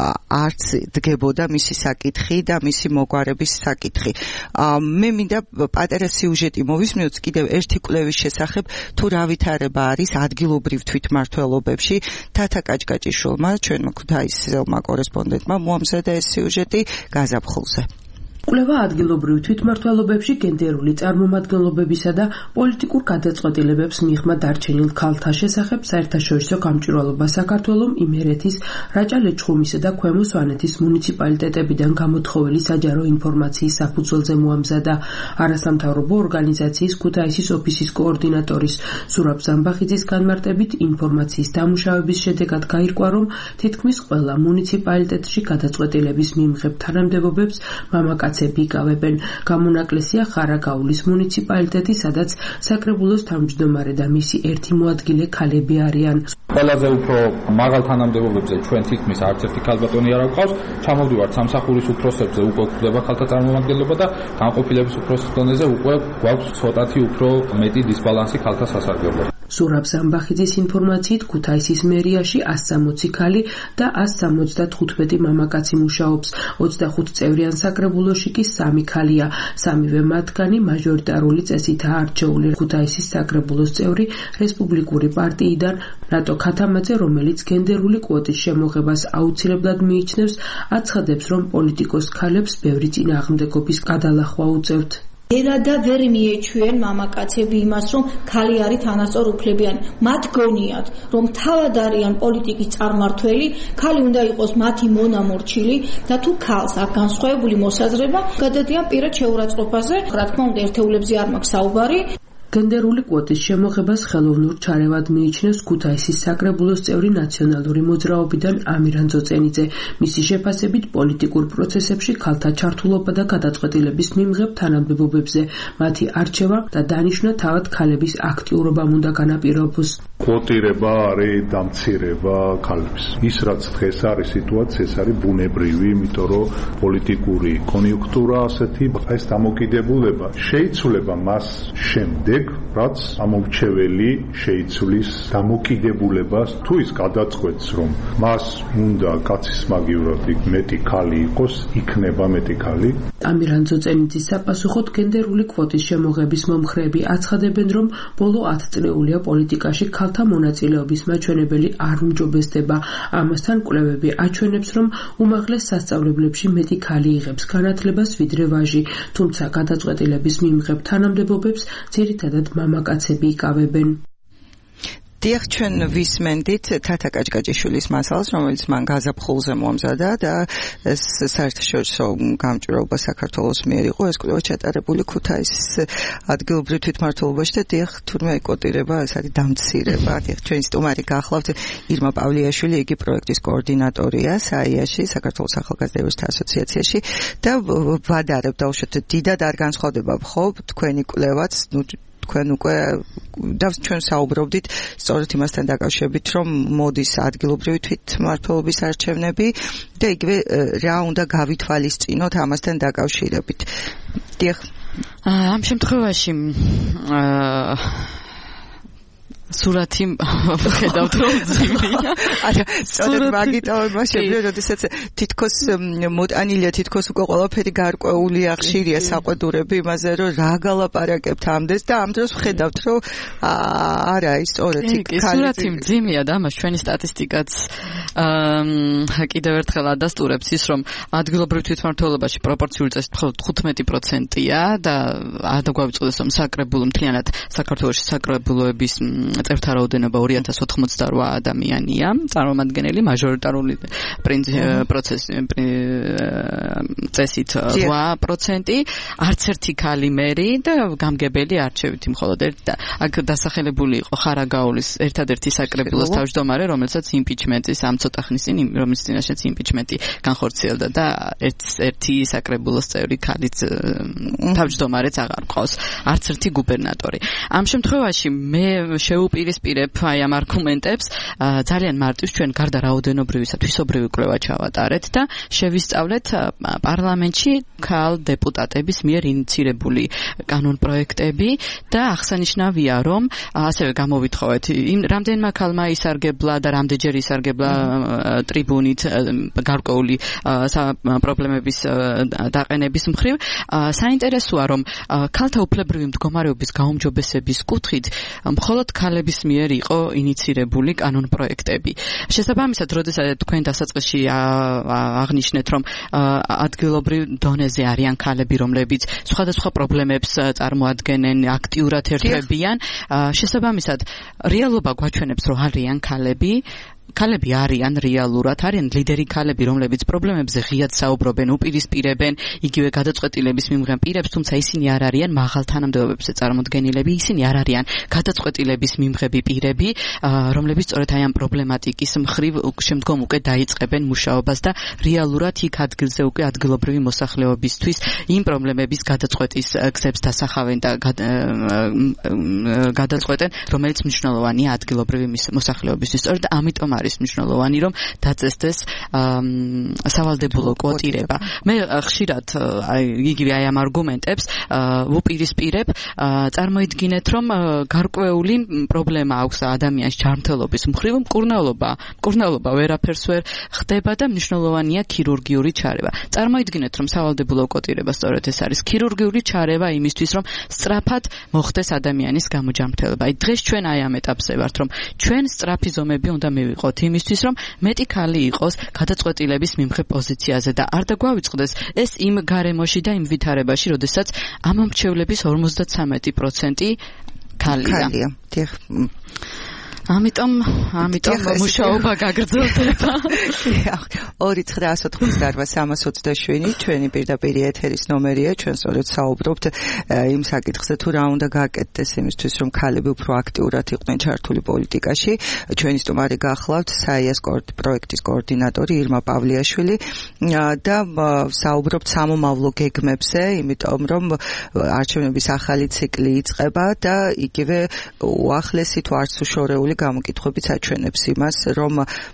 Speaker 5: არც დგებოდა მისი საკითხი და მისი მოგვარების საკითხი. მე მინდა პატარა სიუჟეტი მოვისმინოთ კიდევ ერთი კვლევის შესახებ, თუ რა ვითარება არის ადგილობრივ თვითმმართველობებში. თათა კაჭკაჭიშვილმა, ჩვენმა ქუთაისელმა კორესპონდენტმა მოამზადა ეს სიუჟეტი გაზაფხულზე.
Speaker 8: კვლევა ადგილობრივ თვითმმართველობებში გენდერული წარმომადგენლობებისა და პოლიტიკურ გადაწყვეტილებებს მიღმა დარჩენილ ქალთა შესახებ საერთაშორისო გამჭვირვალობა საქართველოს, იმერეთის, რაჭა-ლეჩხუმისა და ქვემო სვანეთის მუნიციპალიტეტებიდან გამოთხოვილი საჯარო ინფორმაციის საფუძველზე მოამზადა. არასამთავრობო ორგანიზაციის ქუთაისის ოფისის კოორდინატორის ზურაბ ზამბახიძის განმარტებით ინფორმაციის დამუშავების შედეგად გაირკვა, რომ თითქმის ყველა მუნიციპალიტეტში გადაწყვეტილების მიმღებ თანამდებობებს მამაკაცები იკავებენ. გამონაკლისია ხარაგაულის მუნიციპალიტეტი, სადაც საკრებულოს თავმჯდომარე და მისი ერთი მოადგილე ქალები არიან.
Speaker 9: ყველაზე უფრო მაღალ თანამდებობებზე ჩვენ თითქმის არც ერთი ქალბატონი არ გვყავს. ჩამოვდივართ სამსახურის უფროსებზე, უკვე გვხვდება ქალთა წარმომადგენლობა და განყოფილების უფროსის დონეზე უკვე გვაქვს ცოტათი უფრო მეტი დისბალანსი ქალთა სასარგებლოდ.
Speaker 8: ზურაბ ზამბახიძის ინფორმაციით ქუთაისის მერიაში 160 ქალი და 175 მამაკაცი მუშაობს. 25 წევრიან საკრებულოში კი 3 ქალია. სამივე მათგანი მაჟორიტარული წესითაა არჩეული. ქუთაისის საკრებულოს წევრი რესპუბლიკური პარტიიდან რატო ქათამაძე, რომელიც გენდერული კვოტის შემოღებას აუცილებლად მიიჩნევს, აცხადებს, რომ პოლიტიკოს ქალებს ბევრი წინააღმდეგობის გადალახვა უწევთ.
Speaker 10: ერადა ვერ მიეჩვენ მამაკაცები იმას, რომ ქალი არის თანასწორ უფლებიანი. მათ გონიათ, რომ თავად არიან პოლიტიკის წარმართველი, ქალი უნდა იყოს მათი მონამორჩილი და თუ ქალს აქვს განსხვავებული მოსაზრება, გადადიან პირად შეურაცხყოფაზე. რა თქმა უნდა, ერთეულებზე არ მაქვს საუბარი.
Speaker 8: გენდერული კვოტის შემოღებას ხელოვნურ ჩარევად მიიჩნევს ქუთაისის საკრებულოს წევრი ნაციონალური მოძრაობიდან ამირან ძოწენიძე. მისი შეფასებით პოლიტიკურ პროცესებში ქალთა ჩართულობა და გადაწყვეტილების მიმღებ თანამდებობებზე მათი არჩევა და დანიშვნა თავად ქალების აქტიურობამ უნდა განაპირობოს.
Speaker 11: კვოტირება არის დამცირება ქალებს. ის რაც დღეს არის სიტუაცია, ეს არის ბუნებრივი, იმიტომ რომ პოლიტიკური კონიუნქტურა ასეთი, ეს დამოკიდებულება შეიცვლება მას შემდეგ, რაც ამორჩეველი შეიცვლის დამოკიდებულებას, თუ ის გადაწყვეტს, რომ მას უნდა კაცის მაგივრად მეტი ქალი იყოს, იქნება მეტი ქალი.
Speaker 8: ამირან ძოწენიძის საპასუხოდ გენდერული კვოტის შემოღების მომხრეები აცხადებენ, რომ ბოლო 10 წლეულია პოლიტიკაში ქალთა მონაწილეობის მაჩვენებელი არ უმჯობესდება. ამასთან კვლევები აჩვენებს, რომ უმაღლეს სასწავლებლებში მეტი ქალი იღებს განათლებას ვიდრე ვაჟი, თუმცა გადაწყვეტილების მიმღებ თანამდებობებს ძირითადად მამაკაცები იკავებენ.
Speaker 5: დიახ, ჩვენ ვისმენდით თათა კაჭკაჭიშვილის მასალას, რომელიც მან გაზაფხულზე მომზადა და ეს საერთაშორისო გამჭვირვალობა საქართველოს მიერ იყო, ეს კვლევა ჩატარებული ქუთაისის ადგილობრივ თვითმმართველობაში და დიახ, თურმე ეკოტირება, ეს არის დამცირება. დიახ, ჩვენი სტუმარი გახლავთ ირმა პავლიაშვილი, იგი პროექტის კოორდინატორია SAIA-ში, საქართველოს ახალგაზრდებთა ასოციაციაში და ვადარებ დავუშვათ, დიდად არ განსხვავდება ხო თქვენი კვლევაც, თქვენ უკვე და ჩვენ საუბრობდით სწორედ იმასთან დაკავშირებით, რომ მოდის ადგილობრივი თვითმმართველობის არჩევნები და იგივე რა უნდა გავითვალისწინოთ ამასთან დაკავშირებით. დიახ.
Speaker 7: ამ შემთხვევაში სურათი ხედავთ რომ ძიმია.
Speaker 5: არა, სწორედ მაგიტოვება შეგვიძლია, როდესაც თითქოს მოტანილია, თითქოს უკვე ყველაფერი გარკვეულია, ხშირია საყვედურები იმაზე, რომ რა გალაპარაკებთ ამდენს და ამ დროს ვხედავთ, რომ არა, ის სწორედ იქ
Speaker 7: სურათი ძიმია და ამას ჩვენი სტატისტიკაც კიდევ ერთხელ ადასტურებს ის, რომ ადგილობრივ თვითმმართველობაში პროპორციული წესით მხოლოდ 15%-ია და არ გვავიწყდეს რომ საკრებულო მთლიანად საქართველოში საკრებულოების წევრთა რაოდენობა 2088 ადამიანია, წარმომადგენელი მაჟორიტარული წესით 8%, არც ერთი ქალი მერი და გამგებელი არჩევითი მხოლოდ ერთი. აქ დასახელებული იყო ხარაგაულის ერთადერთი საკრებულოს თავმჯდომარე, რომელსაც იმპიჩმენტის ამ ცოტა ხნის წინ, რომლის წინაშეც იმპიჩმენტი განხორციელდა და ერთი საკრებულოს წევრი ქალიც თავმჯდომარეც აღარ ყავს, არც ერთი გუბერნატორი. ამ შემთხვევაში მე შეუპირისპირებ აი ამ არგუმენტებს, ძალიან მარტივს ჩვენ გარდა რაოდენობრივისა თვისობრივი კვლევა ჩავატარეთ და შევისწავლეთ პარლამენტში ქალ დეპუტატების მიერ ინიცირებული კანონპროექტები და აღსანიშნავია, რომ ასევე გამოვითხოვეთ იმ რამდენმა ქალმა ისარგებლა და რამდენჯერ ისარგებლა ტრიბუნით გარკვეული პრობლემების დაყენების მხრივ. საინტერესოა, რომ ქალთა უფლებრივი მდგომარეობის გაუმჯობესების კუთხით მხოლოდ ქალების მიერ იყო ინიცირებული კანონპროექტები. შესაბამისად, როდესაც თქვენ დასაწყისში აღნიშნეთ, რომ ადგილობრივ დონეზე არიან ქალები, რომლებიც სხვადასხვა პრობლემებს წარმოადგენენ, აქტიურად ერთვებიან, შესაბამისად, რეალობა გვაჩვენებს, რომ არიან ქალები არიან რეალურად, არიან ლიდერი ქალები, რომლებიც პრობლემებზე ღიად საუბრობენ, უპირისპირებენ იგივე გადაწყვეტილების მიმღებ პირებს, თუმცა ისინი არ არიან მაღალ თანამდებობებზე წარმოდგენილები, ისინი არ არიან გადაწყვეტილების მიმღები პირები, რომლებიც სწორედ აი ამ პრობლემატიკის მხრივ შემდგომ უკვე დაიწყებენ მუშაობას და რეალურად იქ ადგილზე უკვე ადგილობრივი მოსახლეობისთვის იმ პრობლემების გადაწყვეტის გზებს დასახავენ და გადაწყვეტენ, რომელიც მნიშვნელოვანია ადგილობრივი მოსახლეობისთვის. სწორედ ამიტომ არის მნიშვნელოვანი, რომ დაწესდეს სავალდებულო კვოტირება. მე ხშირად იგივე ამ არგუმენტებს ვუპირისპირებ, წარმოიდგინეთ, რომ გარკვეული პრობლემა აქვს ადამიანის ჯანმრთელობის მხრივ, მკურნალობა ვერაფერს ვერ ხდება და მნიშვნელოვანია ქირურგიული ჩარევა. წარმოიდგინეთ, რომ სავალდებულო კვოტირება სწორედ ეს არის ქირურგიული ჩარევა იმისთვის, რომ სწრაფად მოხდეს ადამიანის გამოჯანმრთელება. დღეს ჩვენ აი ამ ეტაპზე ვართ, რომ ჩვენ სწრაფი ზომები უნდა მივიყოთ იმისთვის, რომ მეტი ქალი იყოს გადაწყვეტილების მიმღებ პოზიციაზე და არ დაგვავიწყდეს ეს იმ გარემოში და იმ ვითარებაში, როდესაც ამომრჩევლების 53% ქალია. ამიტომ მუშაობა გაგრძელდება.
Speaker 5: 2-988-327 ჩვენი პირდაპირ ეთერის ნომერია, ჩვენ სწორედ საუბრობთ იმ საკითხზე, თუ რა უნდა გააკეთდეს იმისთვის, რომ ქალები უფრო აქტიურად იყვნენ ჩართული პოლიტიკაში. ჩვენი სტუმარი გახლავთ საიას პროექტის კოორდინატორი ირმა პავლიაშვილი და საუბრობთ სამომავლო გეგმებზე, იმიტომ რომ არჩევნების ახალი ციკლი იწყება და იგივე უახლესი თუ არც უშორეული გამოკითხვებით აჩვენებს იმას, რომ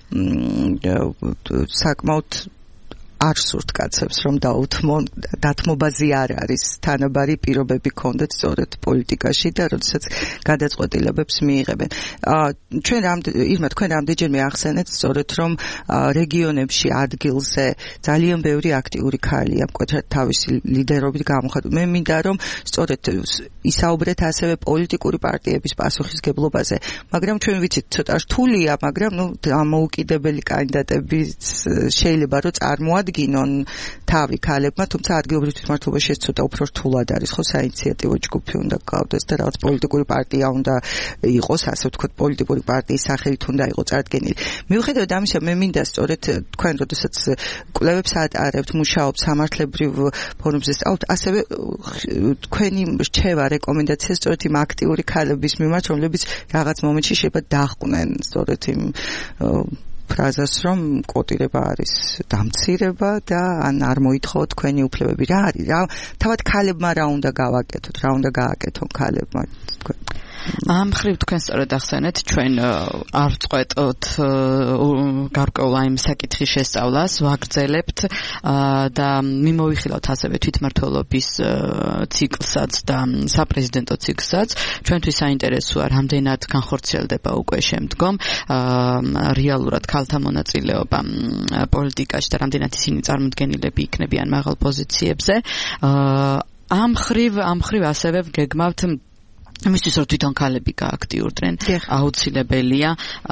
Speaker 5: საკმაოდ არ სურთ კაცებს, რომ დათმობაზე არ არის თანაბარი პირობები ქონდეთ სწორედ პოლიტიკაში და როდესაც გადაწყვეტილებებს მიიღებენ. თქვენ რამდენჯერმე ახსენეთ სწორედ, რომ რეგიონებში ადგილზე ძალიან ბევრი აქტიური ქალია, მკვეთრად თავისი ლიდერობით გამოხატული. მე მინდა, რომ სწორედ ისაუბრეთ ასევე პოლიტიკური პარტიების პასუხისგებლობაზე, მაგრამ ჩვენ ვიცით, ცოტა რთულია, მაგრამ დამოუკიდებელი კანდიდატები შეიძლება რომ წარმოადგინონ თავი ქალებმა, თუმცა ადგილობრივ თვითმმართველობაში ეს ცოტა უფრო რთულად არის, ხო, საინიციატივო ჯგუფი უნდა გყავდეს და რაღაც პოლიტიკური პარტია უნდა იყოს, ასე ვთქვათ, პოლიტიკური პარტიის სახელით უნდა იყოს წარდგენილი. მიუხედავად ამისა, მე მინდა სწორედ თქვენ, როდესაც კვლევებს ატარებთ, მუშაობთ სამართლებრივ ფორუმზე სწავლთ, ასევე თქვენი რჩევა, რეკომენდაცია სწორედ იმ აქტიური ქალების მიმართ, რომლებიც რაღაც მომენტში შეიძლება დაჰყვნენ სწორედ იმ ფრაზას, რომ კვოტირება არის დამცირება და ან არ მოითხოვოთ თქვენი უფლებები. რა არის? თავად ქალებმა რა უნდა გავაკეთოთ? რა უნდა გააკეთონ ქალებმა?
Speaker 7: ამ მხრივ თქვენ სწორედ ახსენეთ, ჩვენ არ ვწყვეტოთ გარკვეულ იმ საკითხის შესწავლას, ვაგრძელებთ და მიმოვიხილავთ ასევე თვითმმართველობის ციკლსაც და საპრეზიდენტო ციკლსაც. ჩვენთვის საინტერესოა, რამდენად განხორციელდება უკვე შემდგომ რეალურად ქალთა მონაწილეობა პოლიტიკაში და რამდენად ისინი წარმოდგენილები იქნებიან მაღალ პოზიციებზე. ამ მხრივ ასევე ვგეგმავთ იმისთვის, რომ თვითონ ქალები გააქტიურდნენ, აუცილებელია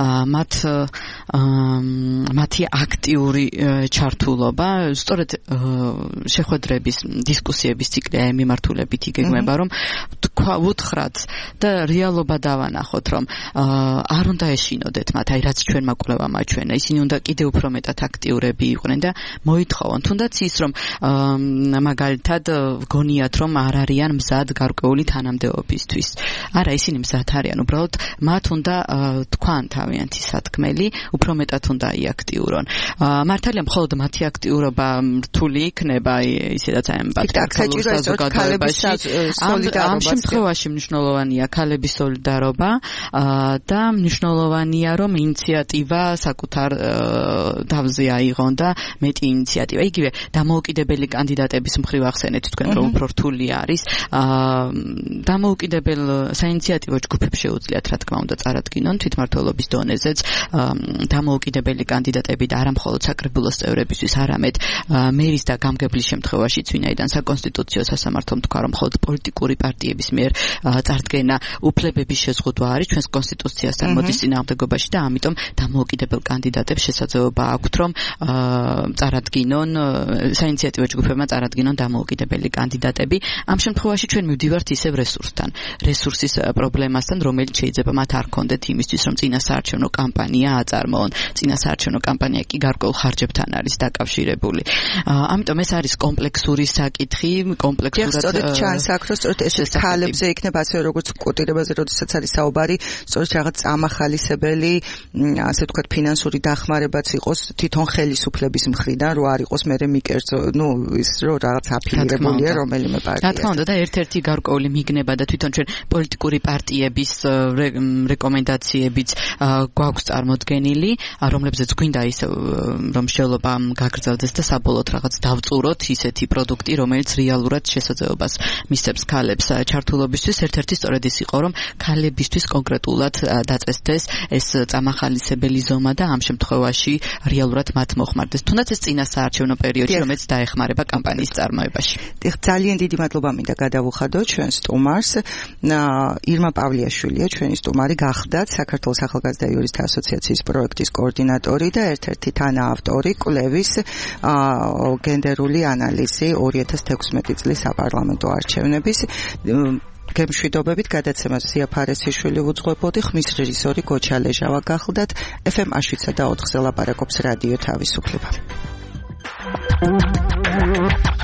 Speaker 7: მათი აქტიური ჩართულობა. სწორედ შეხვედრების, დისკუსიების ციკლი აი მიმართულებით იგეგმება, რომ ვუთხრათ და რეალობა დავანახოთ, რომ არ უნდა ეშინოდეთ მათ, აი რაც ჩვენმა კვლევამ აჩვენა, ისინი უნდა კიდევ უფრო მეტად აქტიურები იყვნენ და მოითხოვონ, თუნდაც ის, რომ მაგალითად გონიათ, რომ არ არიან მზად გარკვეული თანამდებობისთვის. არა, ისინი მზად არიან, უბრალოდ მათ უნდა თქვან თავიანთი სათქმელი, უფრო მეტად უნდა იაქტიურონ. მართალია, მხოლოდ მათი აქტიურობა რთული იქნება, ისედაც აი პატრიარქალურ საზოგადოებაში. ამ შემთხვევაში მნიშვნელოვანია ქალების სოლიდარობა და მნიშვნელოვანია, რომ ინიციატივა საკუთარ თავზე აიღონ და მეტი ინიციატივა. იგივე დამოუკიდებელი კანდიდატების მხრივ ახსენეთ თქვენ, რომ უფრო რთული არის. დამოუკიდებელ საინიციატივო ჯგუფებს შეუძლიათ, რა თქმა უნდა, წარადგინონ თვითმმართველობის დონეზეც დამოუკიდებელი კანდიდატები და არა მხოლოდ საკრებულოს წევრებისთვის, არამედ მერის და გამგებლის შემთხვევაშიც, ვინაიდან საკონსტიტუციო სასამართლომ თქვა, რომ მხოლოდ პოლიტიკური პარტიების მიერ წარდგენა უფლებების შეზღუდვა არის ჩვენს კონსტიტუციასთან მოდის წინააღმდეგობაში და ამიტომ დამოუკიდებელ კანდიდატებს შესაძლებლობა აქვთ, რომ წარადგინონ საინიციატივო ჯგუფებმა წარადგინონ დამოუკიდებელი კანდიდატები. ამ შემთხვევაში ჩვენ მივდივართ ისევ რესურსთან. რესურსის პრობლემასთან, რომელიც შეიძლება მათ არ ქონდეთ იმისთვის, რომ წინასაარჩევნო კამპანია აწარმოონ. წინასაარჩევნო კამპანია კი გარკვეულ ხარჯებთან არის დაკავშირებული. ამიტომ ეს არის კომპლექსური საკითხი, კომპლექსურად
Speaker 5: სწორედ ჩანს აქ, რომ სწორედ ეს ქალებზე იქნება ასევე როგორც კვოტირებაზე, როდესაც არის საუბარი, სწორედ რაღაც წამახალისებელი, ასე ვთქვათ, ფინანსური დახმარებაც იყოს თვითონ ხელისუფლების მხრიდან, რომ არ იყოს მერე მიკერძო, ის რომ რაღაც აფილირებულია რომელიმე პარტია.
Speaker 7: რა თქმა უნდა და ერთ-ერთი გარკვეული მიგნება და თვითონ ჩვენ პოლიტიკური პარტიების რეკომენდაციებიც გვაქვს წარმოდგენილი, რომლებზეც გვინდა ისე რომ შეძლება გაგრძელდეს და საბოლოოდ რაღაც დავწუროთ ისეთი პროდუქტი, რომელიც რეალურად შესაძლებლობას მისცემს ქალებს ჩართულობისთვის. ერთ-ერთი სწორედ ის იყო, რომ ქალებისთვის კონკრეტულად დაწესდეს ეს წამახალისებელი ზომა და ამ შემთხვევაში რეალურად მათ მოხმარდეს. თუნდაც ეს წინა საარჩევნო პერიოდში, რომელიც დაეხმარება კამპანიის წარმოებაში.
Speaker 5: ძალიან დიდი მადლობა მინდა გადავუხადოთ ჩვენ სტუმარს. ირმა პავლიაშვილია ჩვენი სტუმარი, გახდათ საქართველოს ახალგაზრდა იურისტთა ასოციაციის პროექტის კოორდინატორი და ერთ-ერთი თანაავტორი კვლევის გენდერული ანალიზი 2016 წლის საპარლამენტო არჩევნების. გემშვიდობებით გადაცემას ზია ფარესიშვილი უძღვებოდი, ხმის რეჟისორი გოჩა ლეჟავა გახლდათ. FM 107 და 4-ზე ლაპარაკობს რადიო თავისუფლება.